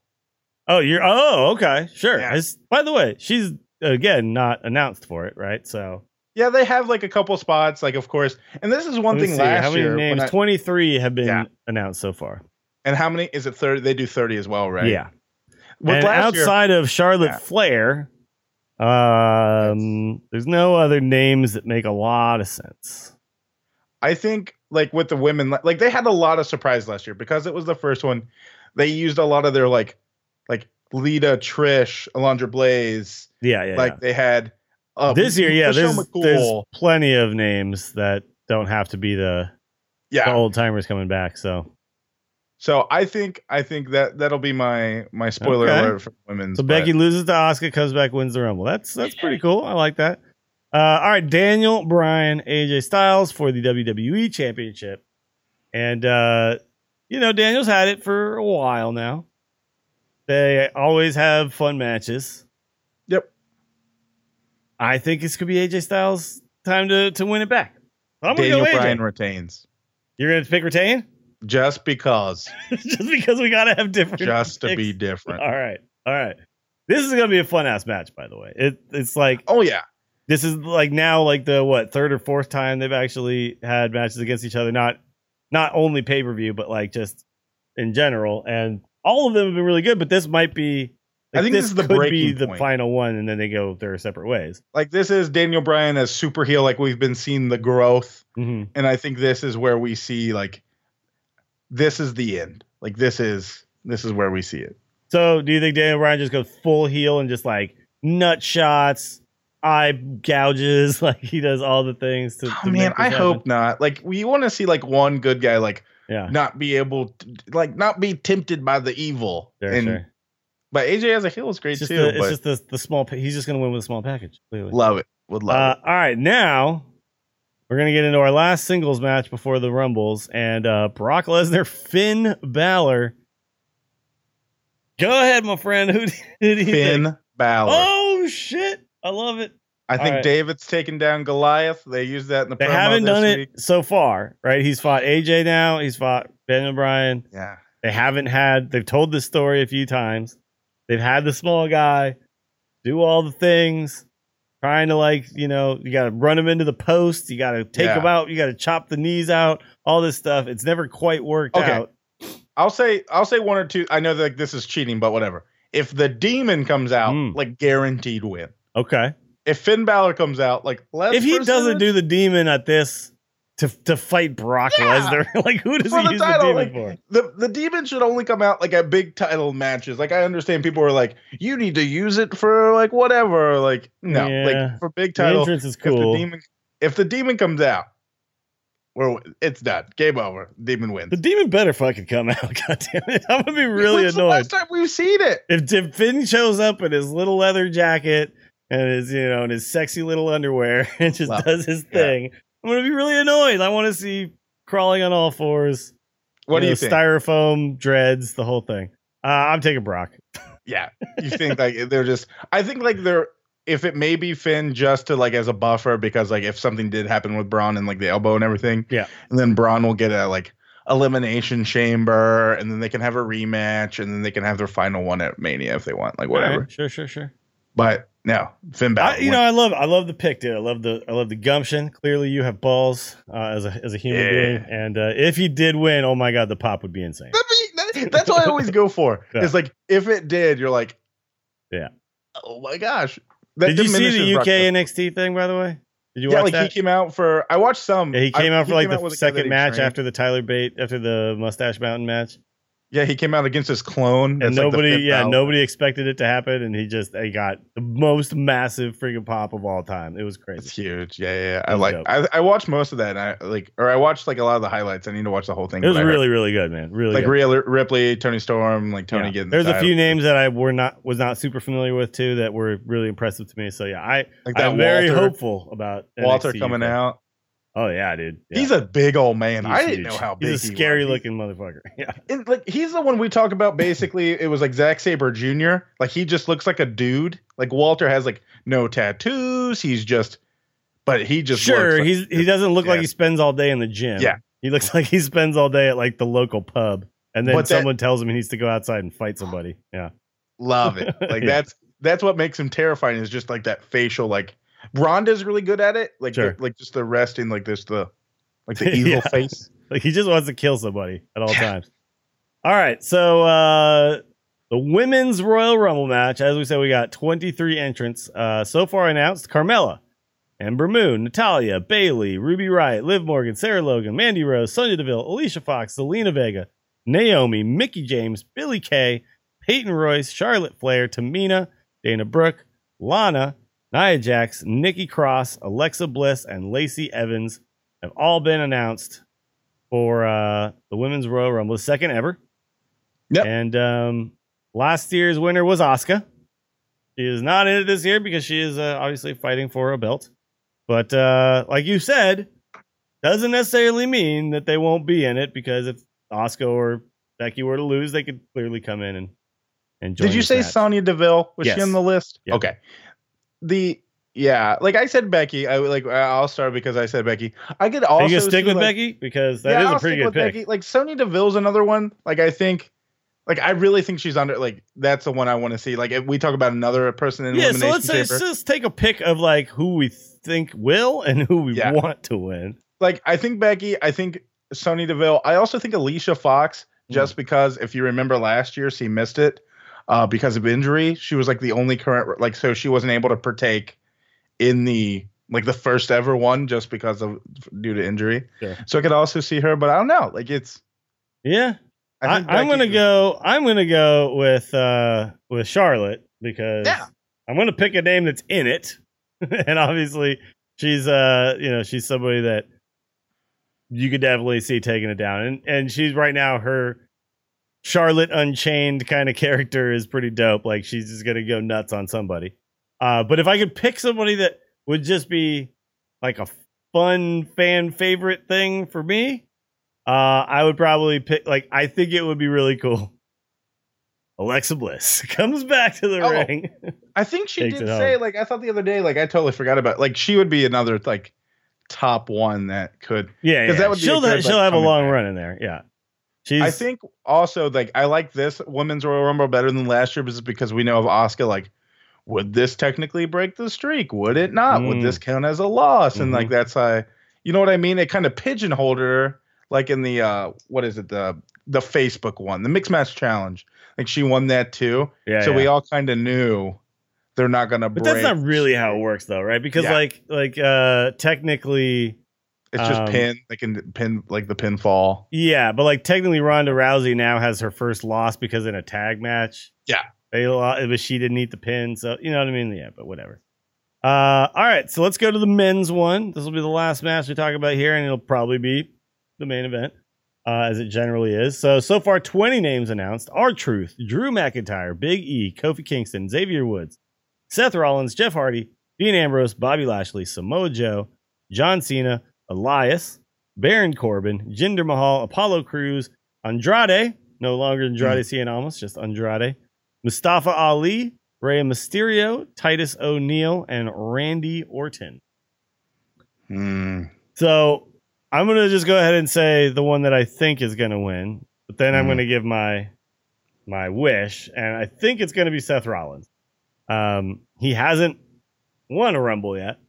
Oh, okay. Sure. Yeah. By the way, she's again not announced for it, right? So yeah, they have like a couple spots, like of course. And this is one thing last how many year. names? 23 have been announced so far. And how many is it? 30? They do 30 as well, right? Yeah. With And last outside of Charlotte Flair, there's no other names that make a lot of sense. I think like with the women, like they had a lot of surprise last year because it was the first one. They used a lot of their like Lita, Trish, Alundra Blaze. Yeah. They had this year, Michelle there's McCool. plenty of names that don't have to be the old timers coming back. So I think that'll be my spoiler alert for women's. So Becky loses to Asuka, comes back, wins the Rumble. That's pretty cool. I like that. All right, Daniel Bryan, AJ Styles for the WWE Championship, and Daniel's had it for a while now. They always have fun matches. Yep. I think this could be AJ Styles' time to win it back. I'm gonna Daniel go AJ. Bryan retains. You're gonna pick retain? Just because. Just because we gotta have different. Just to picks. be different. All right. This is gonna be a fun ass match, by the way. It's like, oh yeah, this is like now like the third or fourth time they've actually had matches against each other. Not only pay per view, but like just in general. And all of them have been really good. But this might be. Like, I think this is the could breaking be the point. final one, and then they go their separate ways. Like this is Daniel Bryan as super heel. Like we've been seeing the growth, and I think this is where we see like. This is the end. Like this is where we see it. So, do you think Daniel Bryan just goes full heel and just like nut shots, eye gouges, like he does all the things to Oh man, make this I happen. hope not. Like we want to see like one good guy like Yeah. not be able to, like not be tempted by the evil. Sure. But AJ as a heel is great It's too. just, but it's just the small. He's just going to win with a small package. Clearly. love it. Would love it. All right, now we're going to get into our last singles match before the Rumbles, and Brock Lesnar, Finn Balor. Go ahead, my friend. Who did he Finn think? Balor. Oh shit! I love it. I think right. David's taken down Goliath. They used that in the They promo haven't this done week. it so far, right? He's fought AJ now. He's fought Ben O'Brien. Yeah. They haven't had. They've told this story a few times. They've had the small guy do all the things, trying to you got to run him into the post. You got to take him out. You got to chop the knees out. All this stuff. It's never quite worked out. I'll say one or two. I know that this is cheating, but whatever. If the demon comes out, guaranteed win. Okay. If Finn Balor comes out, if he doesn't do the demon at this to fight Brock Lesnar, who does he use title, the demon for? The demon should only come out at big title matches. I understand people are like, you need to use it for whatever. No, for big title. The entrance is cool. If the demon comes out, it's done. Game over. Demon wins. The demon better fucking come out. God damn it! I'm gonna be really annoyed. The last time we've seen it. If Finn shows up in his little leather jacket and his and his sexy little underwear and just does his thing, I'm gonna be really annoyed. I want to see crawling on all fours. What do you think? Styrofoam dreads, the whole thing. I'm taking Brock. Yeah, you think they're just? I think they're. If it may be Finn just to as a buffer because if something did happen with Braun and the elbow and everything, and then Braun will get a elimination chamber and then they can have a rematch and then they can have their final one at Mania if they want, whatever. Right. Sure. But no, Finn Balor. I love the pick, dude. I love the gumption. Clearly, you have balls as a human being, and if he did win, oh my god, the pop would be insane. That's what I always go for. Yeah. It's if it did, you're yeah, oh my gosh. Did you see the UK NXT thing, by the way? Did you watch that? He came out for. I watched some. Yeah, he came out for the second match after the Tyler Bate, after the Mustache Mountain match. Yeah, he came out against his clone. And nobody expected it to happen, and he got the most massive freaking pop of all time. It was crazy. It's huge. Yeah. I watched most of that, and I watched a lot of the highlights. I need to watch the whole thing. It was really, really good, man. Really good. Rhea Ripley, Tony Storm, Tony getting. There's a few names that I was not super familiar with too that were really impressive to me. So yeah, I'm very hopeful about Walter NXT coming UK. out. Oh yeah, dude. Yeah. He's a big old man. I didn't huge. know how big he's a scary looking motherfucker. Yeah. And, he's the one we talk about. Basically, it was Zack Sabre Jr. He just looks like a dude. Walter has no tattoos. He's just, but he just sure. He doesn't look like he spends all day in the gym. Yeah. He looks like he spends all day at the local pub, and then someone tells him he needs to go outside and fight somebody. Yeah. Love it. That's what makes him terrifying. Is just that facial Ronda's really good at it. Just the resting the evil face. He just wants to kill somebody at all times. All right, so the women's Royal Rumble match, as we said, we got 23 entrants so far announced. Carmella, Ember Moon, Natalya, Bayley, Ruby Riott, Liv Morgan, Sarah Logan, Mandy Rose, Sonya Deville, Alicia Fox, Zelina Vega, Naomi, Mickie James, Billie Kay, Peyton Royce, Charlotte Flair, Tamina, Dana Brooke, Lana, Nia Jax, Nikki Cross, Alexa Bliss, and Lacey Evans have all been announced for the Women's Royal Rumble, the second ever. Yep. And last year's winner was Asuka. She is not in it this year because she is obviously fighting for a belt. But like you said, doesn't necessarily mean that they won't be in it, because if Asuka or Becky were to lose, they could clearly come in and join. Did you say match. Sonya Deville? Was she on the list? Yeah. Okay. I said Becky. I'll start because I said Becky. I could also. Are you gonna stick with Becky, because that is a pretty good pick. Becky. Sonya Deville's another one. I think. I really think she's under. That's the one I want to see. If we talk about another person in elimination chamber. So let's just take a pick of who we think will and who we want to win. I think Becky. I think Sonya Deville. I also think Alicia Fox, just because if you remember last year, she missed it because of injury. She was the only current. So she wasn't able to partake in the the first ever one just because of due to injury. Sure. So I could also see her, but I don't know. It's I'm gonna go with Charlotte, because I'm gonna pick a name that's in it, And obviously she's she's somebody that you could definitely see taking it down. And she's right now, her Charlotte Unchained kind of character is pretty dope. Like, she's just gonna go nuts on somebody. But if I could pick somebody that would just be like a fun fan favorite thing for me, I would probably pick, like, I think it would be really cool. Alexa Bliss comes back to the ring. I think she did say, like, I thought the other day, like, I totally forgot about, like, she would be another, like, top one that could. Yeah, because that would be she'll have a long run in there. Yeah. I think also, like, I like this women's Royal Rumble better than last year because we know of Asuka, like, would this technically break the streak? Would it not? Would this count as a loss? And like, that's you know what I mean? It kind of pigeonholed her, like in the what is it, the Facebook one, the Mixed Match Challenge. Like, she won that too. Yeah. So we all kind of knew they're not gonna. But that's not really how it works, though, right? Because like technically, it's just pin. They can pin, like, the pinfall. Yeah, but like technically, Ronda Rousey now has her first loss because in a tag match. Yeah. But she didn't eat the pin, so you know what I mean? Yeah, but whatever. All right, so let's go to the men's one. This will be the last match we talk about here, and it'll probably be the main event, as it generally is. So far, 20 names announced. R-Truth, Drew McIntyre, Big E, Kofi Kingston, Xavier Woods, Seth Rollins, Jeff Hardy, Dean Ambrose, Bobby Lashley, Samoa Joe, John Cena, Elias, Baron Corbin, Jinder Mahal, Apollo Crews, Andrade, no longer Andrade Cien Almas, just Andrade, Mustafa Ali, Rey Mysterio, Titus O'Neil, and Randy Orton. So I'm going to just go ahead and say the one that I think is going to win, but then I'm going to give my wish, and I think it's going to be Seth Rollins. He hasn't won a Rumble yet.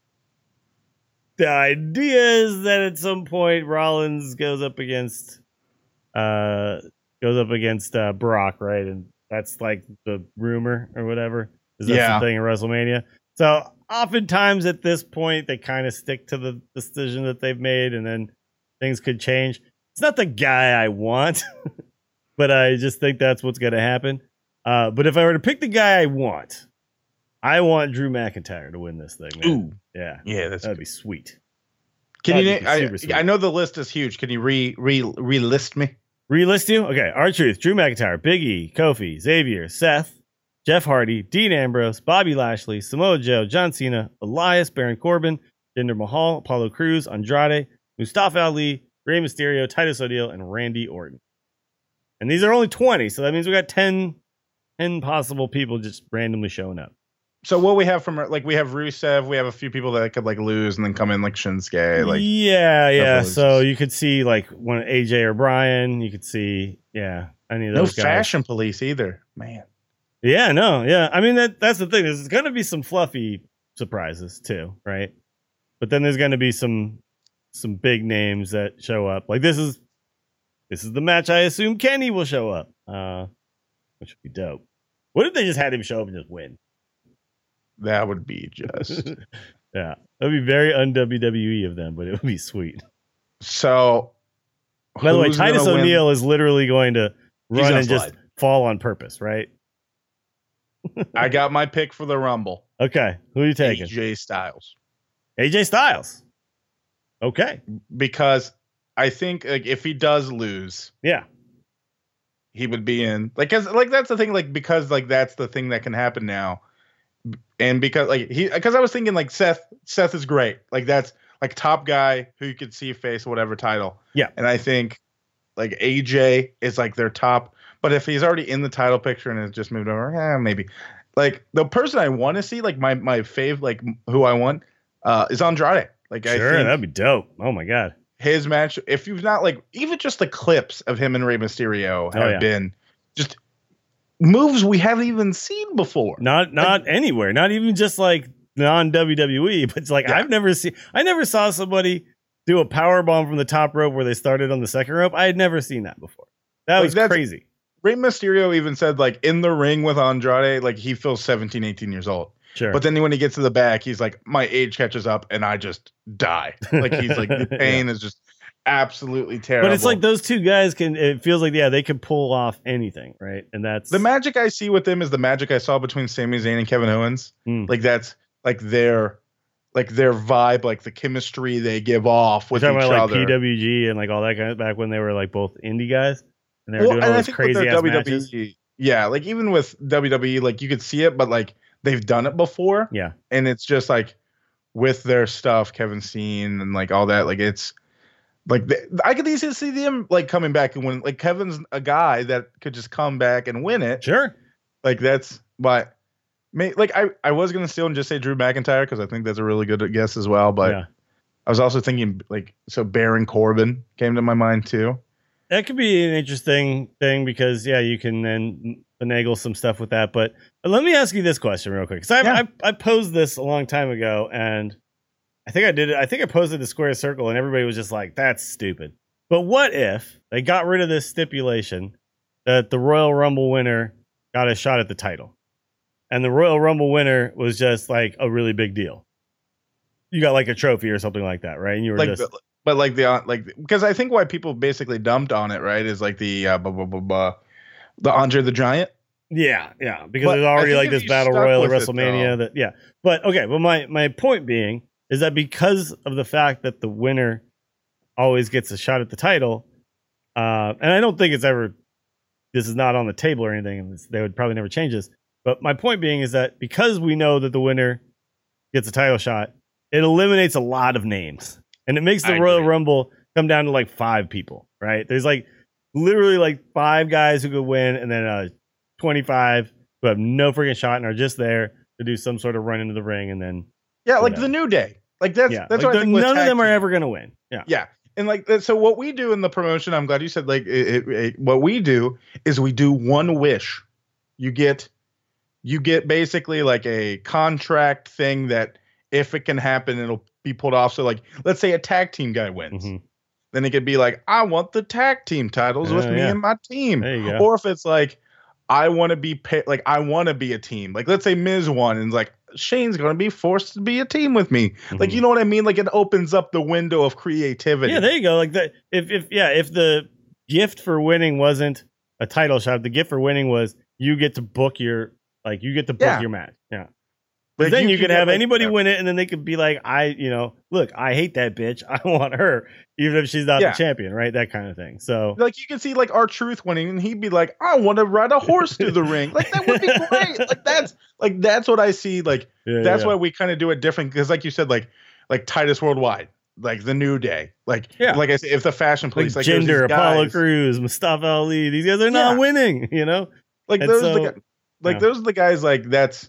The idea is that at some point Rollins goes up against Brock, right? And that's like the rumor or whatever. Is that the thing in WrestleMania? So oftentimes at this point, they kind of stick to the decision that they've made, and then things could change. It's not the guy I want, but I just think that's what's going to happen. But if I were to pick the guy I want Drew McIntyre to win this thing, man. Yeah, that'd be sweet. Can you? I know the list is huge. Can you relist me? Relist you? Okay. R-Truth, Drew McIntyre, Big E, Kofi, Xavier, Seth, Jeff Hardy, Dean Ambrose, Bobby Lashley, Samoa Joe, John Cena, Elias, Baron Corbin, Jinder Mahal, Apollo Crews, Andrade, Mustafa Ali, Rey Mysterio, Titus O'Neil, and Randy Orton. And these are only 20, so that means we got 10 possible people just randomly showing up. So what we have from, like, we have Rusev, we have a few people that could, like, lose and then come in, like Shinsuke, like, yeah. So you could see, like, one AJ or Brian. You could see, any of those guys. No Fashion Police either, man. Yeah, no, yeah. I mean, that's the thing. There's going to be some fluffy surprises too, right? But then there's going to be some big names that show up. Like, this is the match I assume Kenny will show up, which would be dope. What if they just had him show up and just win? That would be just yeah. That'd be very un-WWE of them, but it would be sweet. So, by the way, Titus O'Neil is literally going to run and just fall on purpose, right? I got my pick for the Rumble. Okay, who are you taking? AJ Styles. AJ Styles. Okay, because I think, like, if he does lose, he would be in. Like, cause like that's the thing. Like, because like that's the thing that can happen now. And because because I was thinking, like, Seth is great. Like, that's like top guy who you could see face whatever title. Yeah. And I think, like, AJ is like their top. But if he's already in the title picture and has just moved over, maybe. Like, the person I want to see, like, my fave, like, who I want, is Andrade. Like, sure, I think that'd be dope. Oh my god. His match, if you've not, like, even just the clips of him and Rey Mysterio have been just moves we haven't even seen before. Not anywhere. Not even just like non-WWE, but it's like I never saw somebody do a power bomb from the top rope where they started on the second rope. I had never seen that before. That was crazy. Rey Mysterio even said, like, in the ring with Andrade, like, he feels 17, 18 years old. Sure. But then when he gets to the back, he's like, my age catches up and I just die. Like, he's like, the pain is just absolutely terrible. But it's like those two guys it feels like, they can pull off anything, right? And that's the magic I see with them is the magic I saw between Sami Zayn and Kevin Owens. Like, that's like their vibe, like the chemistry they give off with each talking about other. like PWG and like all that kind of back when they were like both indie guys and they were doing all those crazy ass matches. Yeah, like even with WWE, like you could see it, but like they've done it before. Yeah, and it's just like with their stuff, Kevin Steen and like all that, like it's like I could easily see them like coming back and win. Like Kevin's a guy that could just come back and win it. Sure. Like that's but like I was gonna steal and just say Drew McIntyre because I think that's a really good guess as well. But I was also thinking like so Baron Corbin came to my mind too. That could be an interesting thing because you can then finagle some stuff with that. But let me ask you this question real quick because I posed this a long time ago and I think I did it. I think I posted the square circle and everybody was just like, "That's stupid." But what if they got rid of this stipulation that the Royal Rumble winner got a shot at the title, and the Royal Rumble winner was just like a really big deal? You got like a trophy or something like that, right? And you were like, but like because I think why people basically dumped on it, right, is like the Andre the Giant. Yeah, because there's already like this battle royal at WrestleMania. But my point being is that because of the fact that the winner always gets a shot at the title, and I don't think this is not on the table or anything, and they would probably never change this. But my point being is that because we know that the winner gets a title shot, it eliminates a lot of names. And it makes the Royal Rumble come down to like 5 people, right? There's like literally like 5 guys who could win and then 25 who have no freaking shot and are just there to do some sort of run into the ring and then like the New Day. Like that's like what I think none of them are ever going to win. Yeah. And like so what we do in the promotion, I'm glad you said like what we do is we do one wish. You get basically like a contract thing that if it can happen, it'll be pulled off. So like, let's say a tag team guy wins. Mm-hmm. Then it could be like, I want the tag team titles with me and my team. There you go. Or if it's like, I want to be I want to be a team. Like, let's say Miz won and like, Shane's going to be forced to be a team with me. Mm-hmm. Like, you know what I mean? Like it opens up the window of creativity. Yeah, there you go. Like that. If the gift for winning wasn't a title shot, the gift for winning was you get to book your match. Yeah. But then you could have anybody win it, and then they could be like, look, I hate that bitch. I want her, even if she's not the champion, right? That kind of thing. So, like, you can see like R-Truth winning, and he'd be like, I want to ride a horse through the ring. Like that would be great. That's what I see. Like that's why we kind of do it different because, like you said, like Titus Worldwide, like the New Day, like I said, if the Fashion Police, like Jinder, Apollo Crews, Mustafa Ali, these guys are not winning. You know, like and those are the guys. Like that's.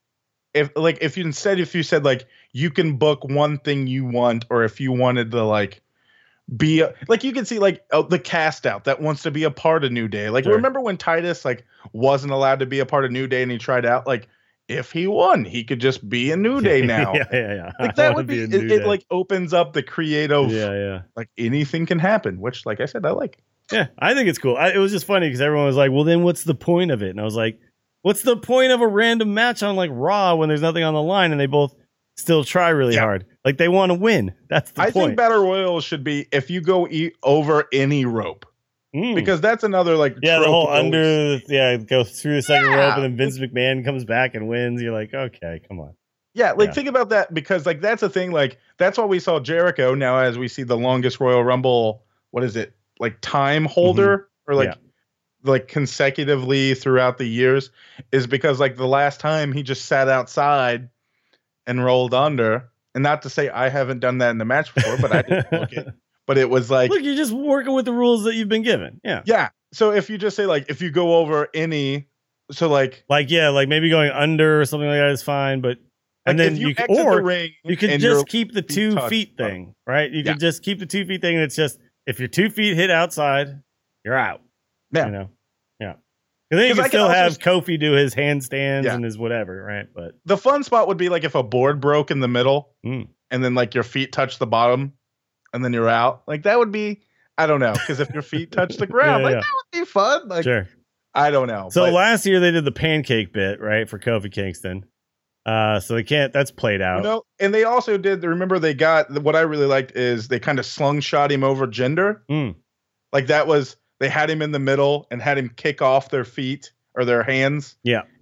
If you said like you can book one thing you want, or if you wanted to like be like you can see like the cast out that wants to be a part of New Day. Like remember when Titus like wasn't allowed to be a part of New Day and he tried out like if he won he could just be a New Day now. yeah. Like that would be it like opens up the creative. Yeah. Like anything can happen, which like I said I like. Yeah, I think it's cool. It was just funny because everyone was like, well, then what's the point of it? And I was like, what's the point of a random match on like Raw when there's nothing on the line and they both still try really hard? Like they want to win. That's the point. I think Battle Royal should be if you go over any rope. Because that's another like the whole go through the second rope and then Vince McMahon comes back and wins. You're like, okay, come on. Yeah, think about that because like that's a thing. Like that's why we saw Jericho now as we see the longest Royal Rumble. What is it like time holder or like. Like consecutively throughout the years is because like the last time he just sat outside and rolled under, and not to say I haven't done that in the match before, but I didn't book it. But it was like, look, you're just working with the rules that you've been given. Yeah. So if you just say like, if you go over any, so like maybe going under or something like that is fine. But and then you could, or the ring you could just keep the 2 feet thing, right? You could just keep the 2 feet thing. And it's just, if your 2 feet hit outside, you're out. Yeah. You know? Yeah. And then you can still have Kofi do his handstands and his whatever, right? But the fun spot would be like if a board broke in the middle and then like your feet touch the bottom and then you're out. Like that would be, I don't know. Because if your feet touch the ground, that would be fun. Like, sure. I don't know. So last year they did the pancake bit, right? For Kofi Kingston. So they can't, that's played out. You know, and they also did, remember they got, what I really liked is they kind of slungshot him over Jinder. Like that was, they had him in the middle and had him kick off their feet or their hands. Yeah.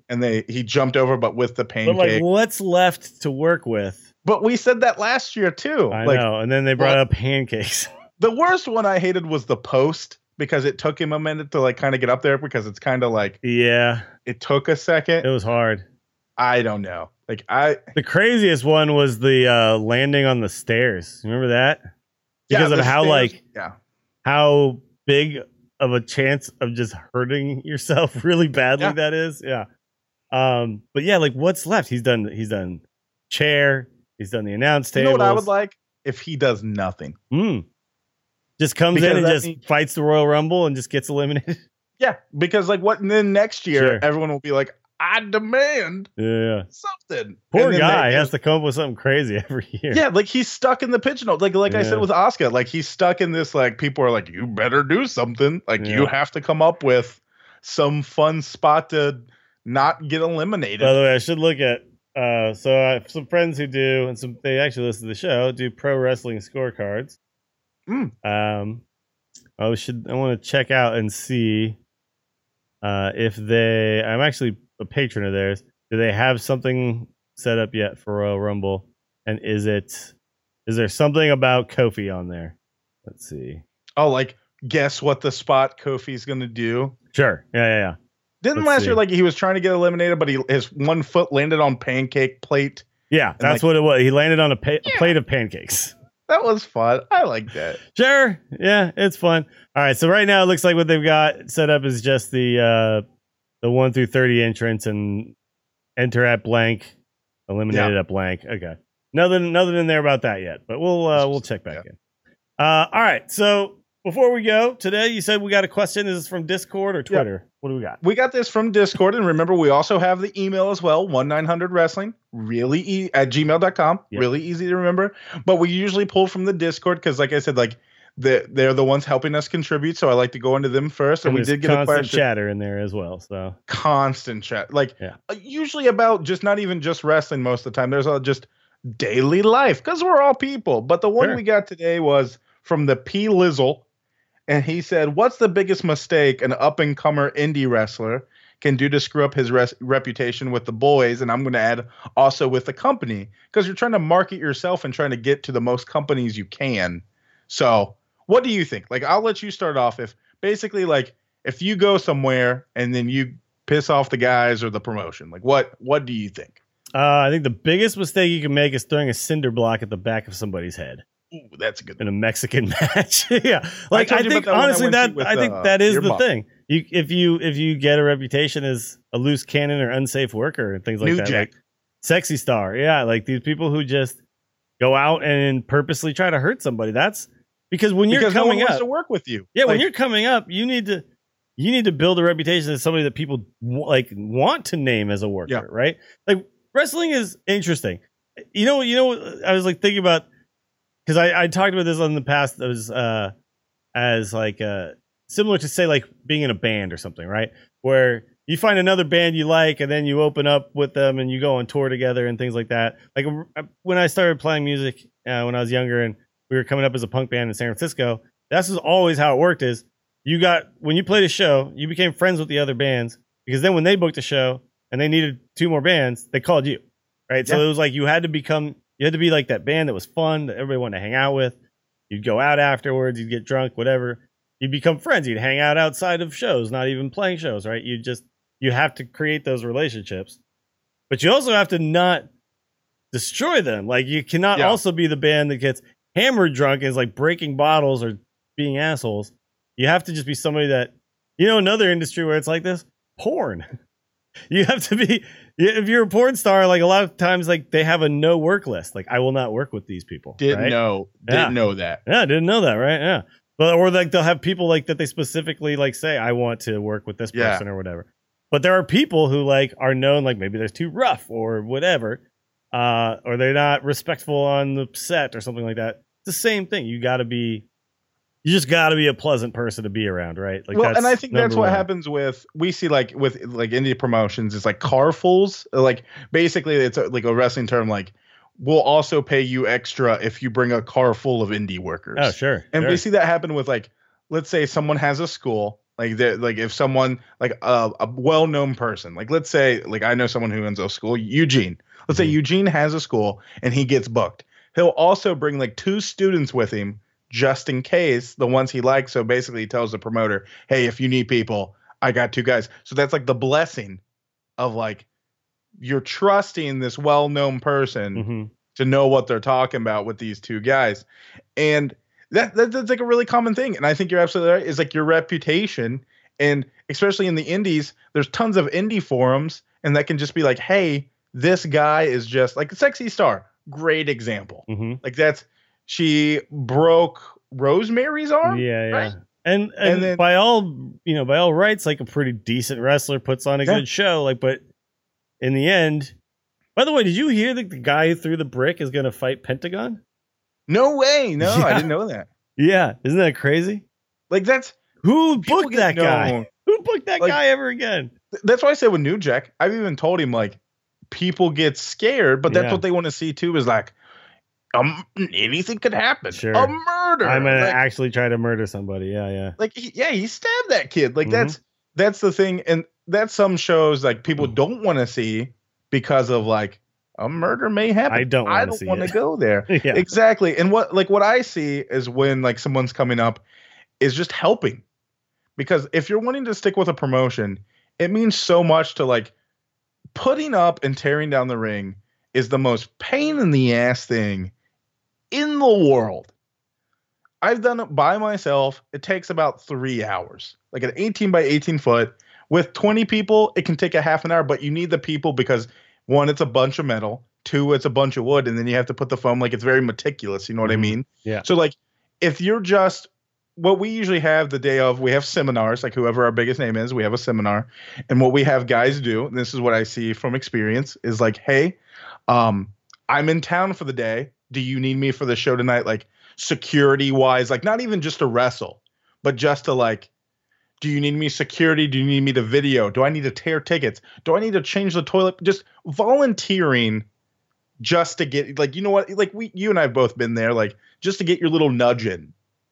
and he jumped over, but with the But pancake. like, what's left to work with? But we said that last year too. I know. And then they brought up pancakes. The worst one I hated was the post, because it took him a minute to like kind of get up there, because it's kind of like, yeah, it took a second. it was hard. I don't know. The craziest one was the landing on the stairs. Remember that? Because of how how big of a chance of just hurting yourself really badly that is. Yeah. But yeah, like, what's left? He's done chair. He's done the announce table. You know what I would like? If he does nothing. Just comes in and just fights the Royal Rumble and just gets eliminated. Yeah, because like what? And then next year, everyone will be like, "I demand something." Poor guy has to come up with something crazy every year. Yeah, like he's stuck in the pigeonhole. Like I said with Asuka, like he's stuck in this. Like people are like, "You better do something." Like you have to come up with some fun spot to not get eliminated. By the way, I should look at. So I have some friends who do, and they actually listen to the show, do pro wrestling scorecards. I want to check out and see if I'm actually a patron of theirs. Do they have something set up yet for Royal Rumble? And is there something about Kofi on there? Let's see. Oh, like guess what the spot Kofi's gonna do? Sure. Yeah. Didn't last year like he was trying to get eliminated, but his one foot landed on pancake plate? Yeah, that's what it was. He landed on a plate of pancakes. That was fun. I like that. Sure. Yeah, it's fun. All right, so right now it looks like what they've got set up is just the 1 through 30 entrance and enter at blank, eliminated at blank. Okay. Nothing in there about that yet, but we'll check back in. All right, so before we go, today you said we got a question. Is this from Discord or Twitter? Yep. What do we got? We got this from Discord, and remember, we also have the email as well, 1-900wrestling, at gmail.com. Yep. Really easy to remember. But we usually pull from the Discord because, like I said, like they're the ones helping us contribute, so I like to go into them first. And we did get a question. Constant chatter in there as well. So constant chat, usually about just not even just wrestling most of the time. There's just daily life because we're all people. But the one we got today was from the P. Lizzle. And he said, what's the biggest mistake an up-and-comer indie wrestler can do to screw up his reputation with the boys? And I'm going to add also with the company, because you're trying to market yourself and trying to get to the most companies you can. So what do you think? Like, I'll let you start off. If you go somewhere and then you piss off the guys or the promotion, like what do you think? I think the biggest mistake you can make is throwing a cinder block at the back of somebody's head. Ooh, that's a good in a Mexican match. Yeah, like I think honestly I think that is the thing. If you get a reputation as a loose cannon or unsafe worker and things like that, like sexy star, like these people who just go out and purposely try to hurt somebody. That's because when you're coming no one up wants to work with you. Yeah, when you're coming up, you need to build a reputation as somebody that people want to name as a worker, right? Like wrestling is interesting. You know, I was like thinking about. Because I talked about this in the past as similar to say like being in a band or something, right? Where you find another band you like and then you open up with them and you go on tour together and things like that. Like when I started playing music when I was younger and we were coming up as a punk band in San Francisco, that's always how it worked is when you played a show, you became friends with the other bands because then when they booked a show and they needed 2 more bands, they called you, right? So it was like you had to be like that band that was fun, that everybody wanted to hang out with. You'd go out afterwards, you'd get drunk, whatever. You'd become friends. You'd hang out outside of shows, not even playing shows, right? You have to create those relationships. But you also have to not destroy them. Like you cannot also be the band that gets hammered drunk and is like breaking bottles or being assholes. You have to just be somebody that, another industry where it's like this, porn. You have to be, if you're a porn star, like a lot of times, like they have a no work list. Like I will not work with these people. Didn't know that. Yeah, didn't know that, right? Yeah. But or like they'll have people like that they specifically like say, I want to work with this person or whatever. But there are people who like are known, like maybe they're too rough or whatever, or they're not respectful on the set or something like that. It's the same thing. You just got to be a pleasant person to be around, right? Like, and I think that's what happens with indie promotions. It's like carfuls. Like basically, it's like a wrestling term. Like we'll also pay you extra if you bring a car full of indie workers. Oh, sure. And we see that happen with like, let's say someone has a school Like if someone like a well-known person, like let's say like I know someone who owns a school, Eugene. Let's say Eugene has a school and he gets booked. He'll also bring like 2 students with him just in case, the ones he likes. So basically he tells the promoter, hey, if you need people, I got 2 guys. So that's like the blessing of like you're trusting this well-known person to know what they're talking about with these 2 guys. And that's like a really common thing. And I think you're absolutely right. Is like your reputation. And especially in the indies, there's tons of indie forums and that can just be like, hey, this guy is just like a Sexy Star. Great example. Like she broke Rosemary's arm. Yeah. Right? And then by all rights, like a pretty decent wrestler puts on a good show. Like, but in the end, by the way, did you hear that the guy who threw the brick is going to fight Pentagon? No way. No, I didn't know that. Yeah. Isn't that crazy? Like who booked that guy? Who booked that guy ever again? That's why I said with New Jack, I've even told him like people get scared, but that's what they want to see too is like anything could happen. Sure. A murder. I'm going to actually try to murder somebody. Yeah. Like he stabbed that kid. Like that's the thing. And that's some shows like people don't want to see because of like a murder may happen. I don't want to go there. Yeah. Exactly. And what I see is when like someone's coming up is just helping. Because if you're wanting to stick with a promotion, it means so much to like putting up and tearing down the ring is the most pain in the ass thing in the world. I've done it by myself. It takes about 3 hours. Like an 18 by 18 foot with 20 people, it can take a half an hour, but you need the people because 1, it's a bunch of metal. 2, it's a bunch of wood. And then you have to put the foam. Like it's very meticulous. You know what I mean? Yeah. So like if you're just what we usually have the day of, we have seminars, like whoever our biggest name is, we have a seminar. And what we have guys do, and this is what I see from experience, is like, hey, I'm in town for the day. Do you need me for the show tonight? Like security wise, like not even just to wrestle, but just to like, do you need me security? Do you need me to video? Do I need to tear tickets? Do I need to change the toilet? Just volunteering just to get like, you know what? Like you and I have both been there, like just to get your little nudge in,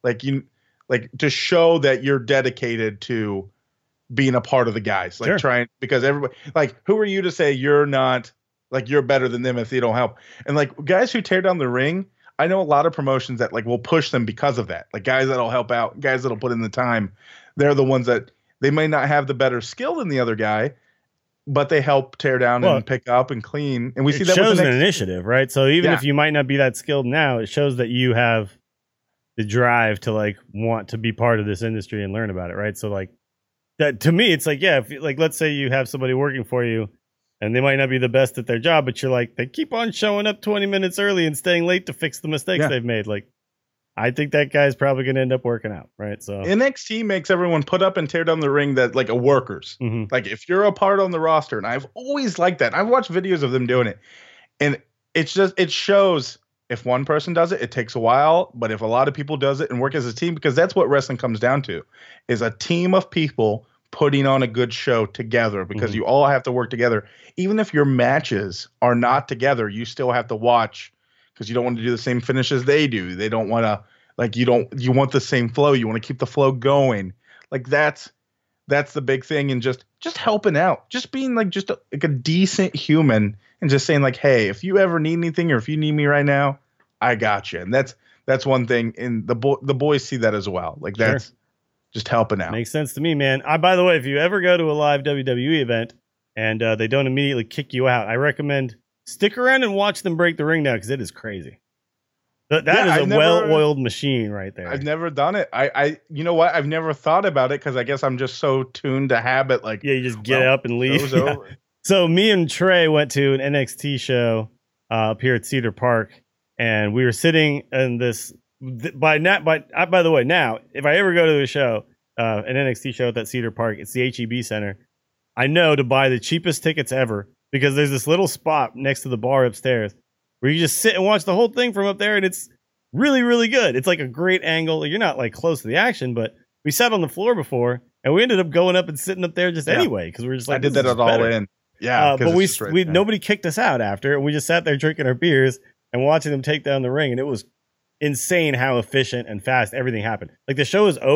like to show that you're dedicated to being a part of the guys, like trying, because everybody, like, who are you to say you're not, like, you're better than them if they don't help? And like guys who tear down the ring, I know a lot of promotions that like will push them because of that. Like guys that'll help out, guys that'll put in the time. They're the ones that they may not have the better skill than the other guy, but they help tear down and pick up and clean. And we see that shows an initiative, right? So even if you might not be that skilled now, it shows that you have the drive to like want to be part of this industry and learn about it, right? So like that to me, it's like, yeah, if like let's say you have somebody working for you and they might not be the best at their job, but you're like, they keep on showing up 20 minutes early and staying late to fix the mistakes they've made. Like, I think that guy's probably going to end up working out, right? So NXT makes everyone put up and tear down the ring that like a workers. Like if you're a part on the roster, and I've always liked that. I've watched videos of them doing it, and it's just, it shows if one person does it, it takes a while, but if a lot of people does it and work as a team, because that's what wrestling comes down to, is a team of people putting on a good show together, because you all have to work together. Even if your matches are not together, you still have to watch, because you don't want to do the same finish as they do. They don't want to, like, you want the same flow. You want to keep the flow going. Like that's the big thing. And just helping out, just being like, just like a decent human, and just saying like, hey, if you ever need anything, or if you need me right now, I got you. And that's one thing. And the boys see that as well. Like that's just helping out. Makes sense to me, man. By the way, if you ever go to a live WWE event and they don't immediately kick you out, I recommend stick around and watch them break the ring down, because it is crazy. That is a well-oiled machine right there. I've never done it. I you know what? I've never thought about it, because I guess I'm just so tuned to habit. Like, yeah, you just get up and leave. Over. So me and Trey went to an NXT show up here at Cedar Park, and we were sitting in this. By the way, now if I ever go to a show, an NXT show at that Cedar Park, it's the HEB Center. I know to buy the cheapest tickets ever, because there's this little spot next to the bar upstairs where you just sit and watch the whole thing from up there, and it's really, really good. It's like a great angle. You're not like close to the action, but we sat on the floor before, and we ended up going up and sitting up there just anyway, because we were just like, I did that at All In. Yeah, but nobody kicked us out after, and we just sat there drinking our beers and watching them take down the ring, and it was insane how efficient and fast everything happened. Like the show is over,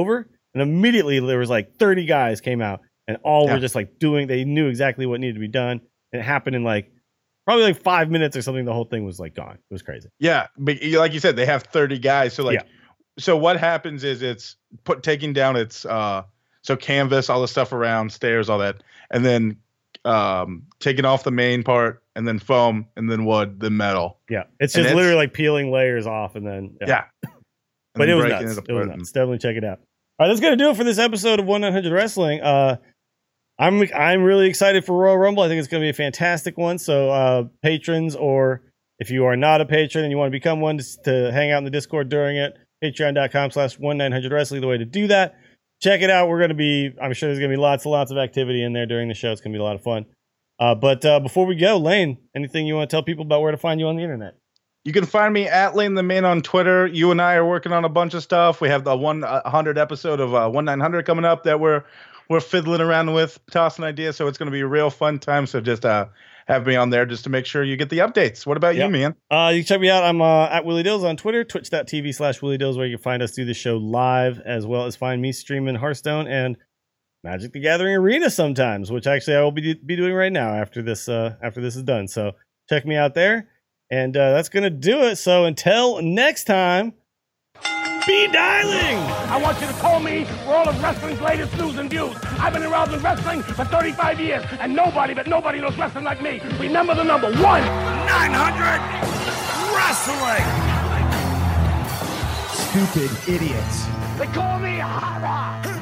And immediately there was like 30 guys came out and all were just like they knew exactly what needed to be done. And it happened in like probably like 5 minutes or something. The whole thing was like gone. It was crazy. Yeah. But like you said, they have 30 guys. So like, so what happens is it's taking down its, so canvas, all the stuff around, stairs, all that. And then taking off the main part and then foam and then wood, then metal. Yeah. It's just literally like peeling layers off and then, But it was nuts. It was nuts. Definitely check it out. All right, that's going to do it for this episode of 1-900 Wrestling. I'm really excited for Royal Rumble. I think it's going to be a fantastic one. So patrons, or if you are not a patron and you want to become one to hang out in the Discord during it, patreon.com/1900 Wrestling, the way to do that. Check it out. I'm sure there's going to be lots of activity in there during the show. It's going to be a lot of fun. But before we go, Lane, anything you want to tell people about where to find you on the internet? You can find me at Lane the Man on Twitter. You and I are working on a bunch of stuff. We have the 100 episode of 1-900 coming up that we're fiddling around with, tossing ideas. So it's going to be a real fun time. So just have me on there just to make sure you get the updates. What about you, man? You can check me out. I'm at Willie Dills on Twitter, twitch.tv/Willie Dills, where you can find us do the show live, as well as find me streaming Hearthstone and Magic the Gathering Arena sometimes, which actually I will be doing right now after this is done. So check me out there. And that's going to do it. So until next time, be dialing! I want you to call me for all of wrestling's latest news and views. I've been around in wrestling for 35 years, and nobody knows wrestling like me. Remember the number 1-900 Wrestling! Stupid idiots. They call me Hara.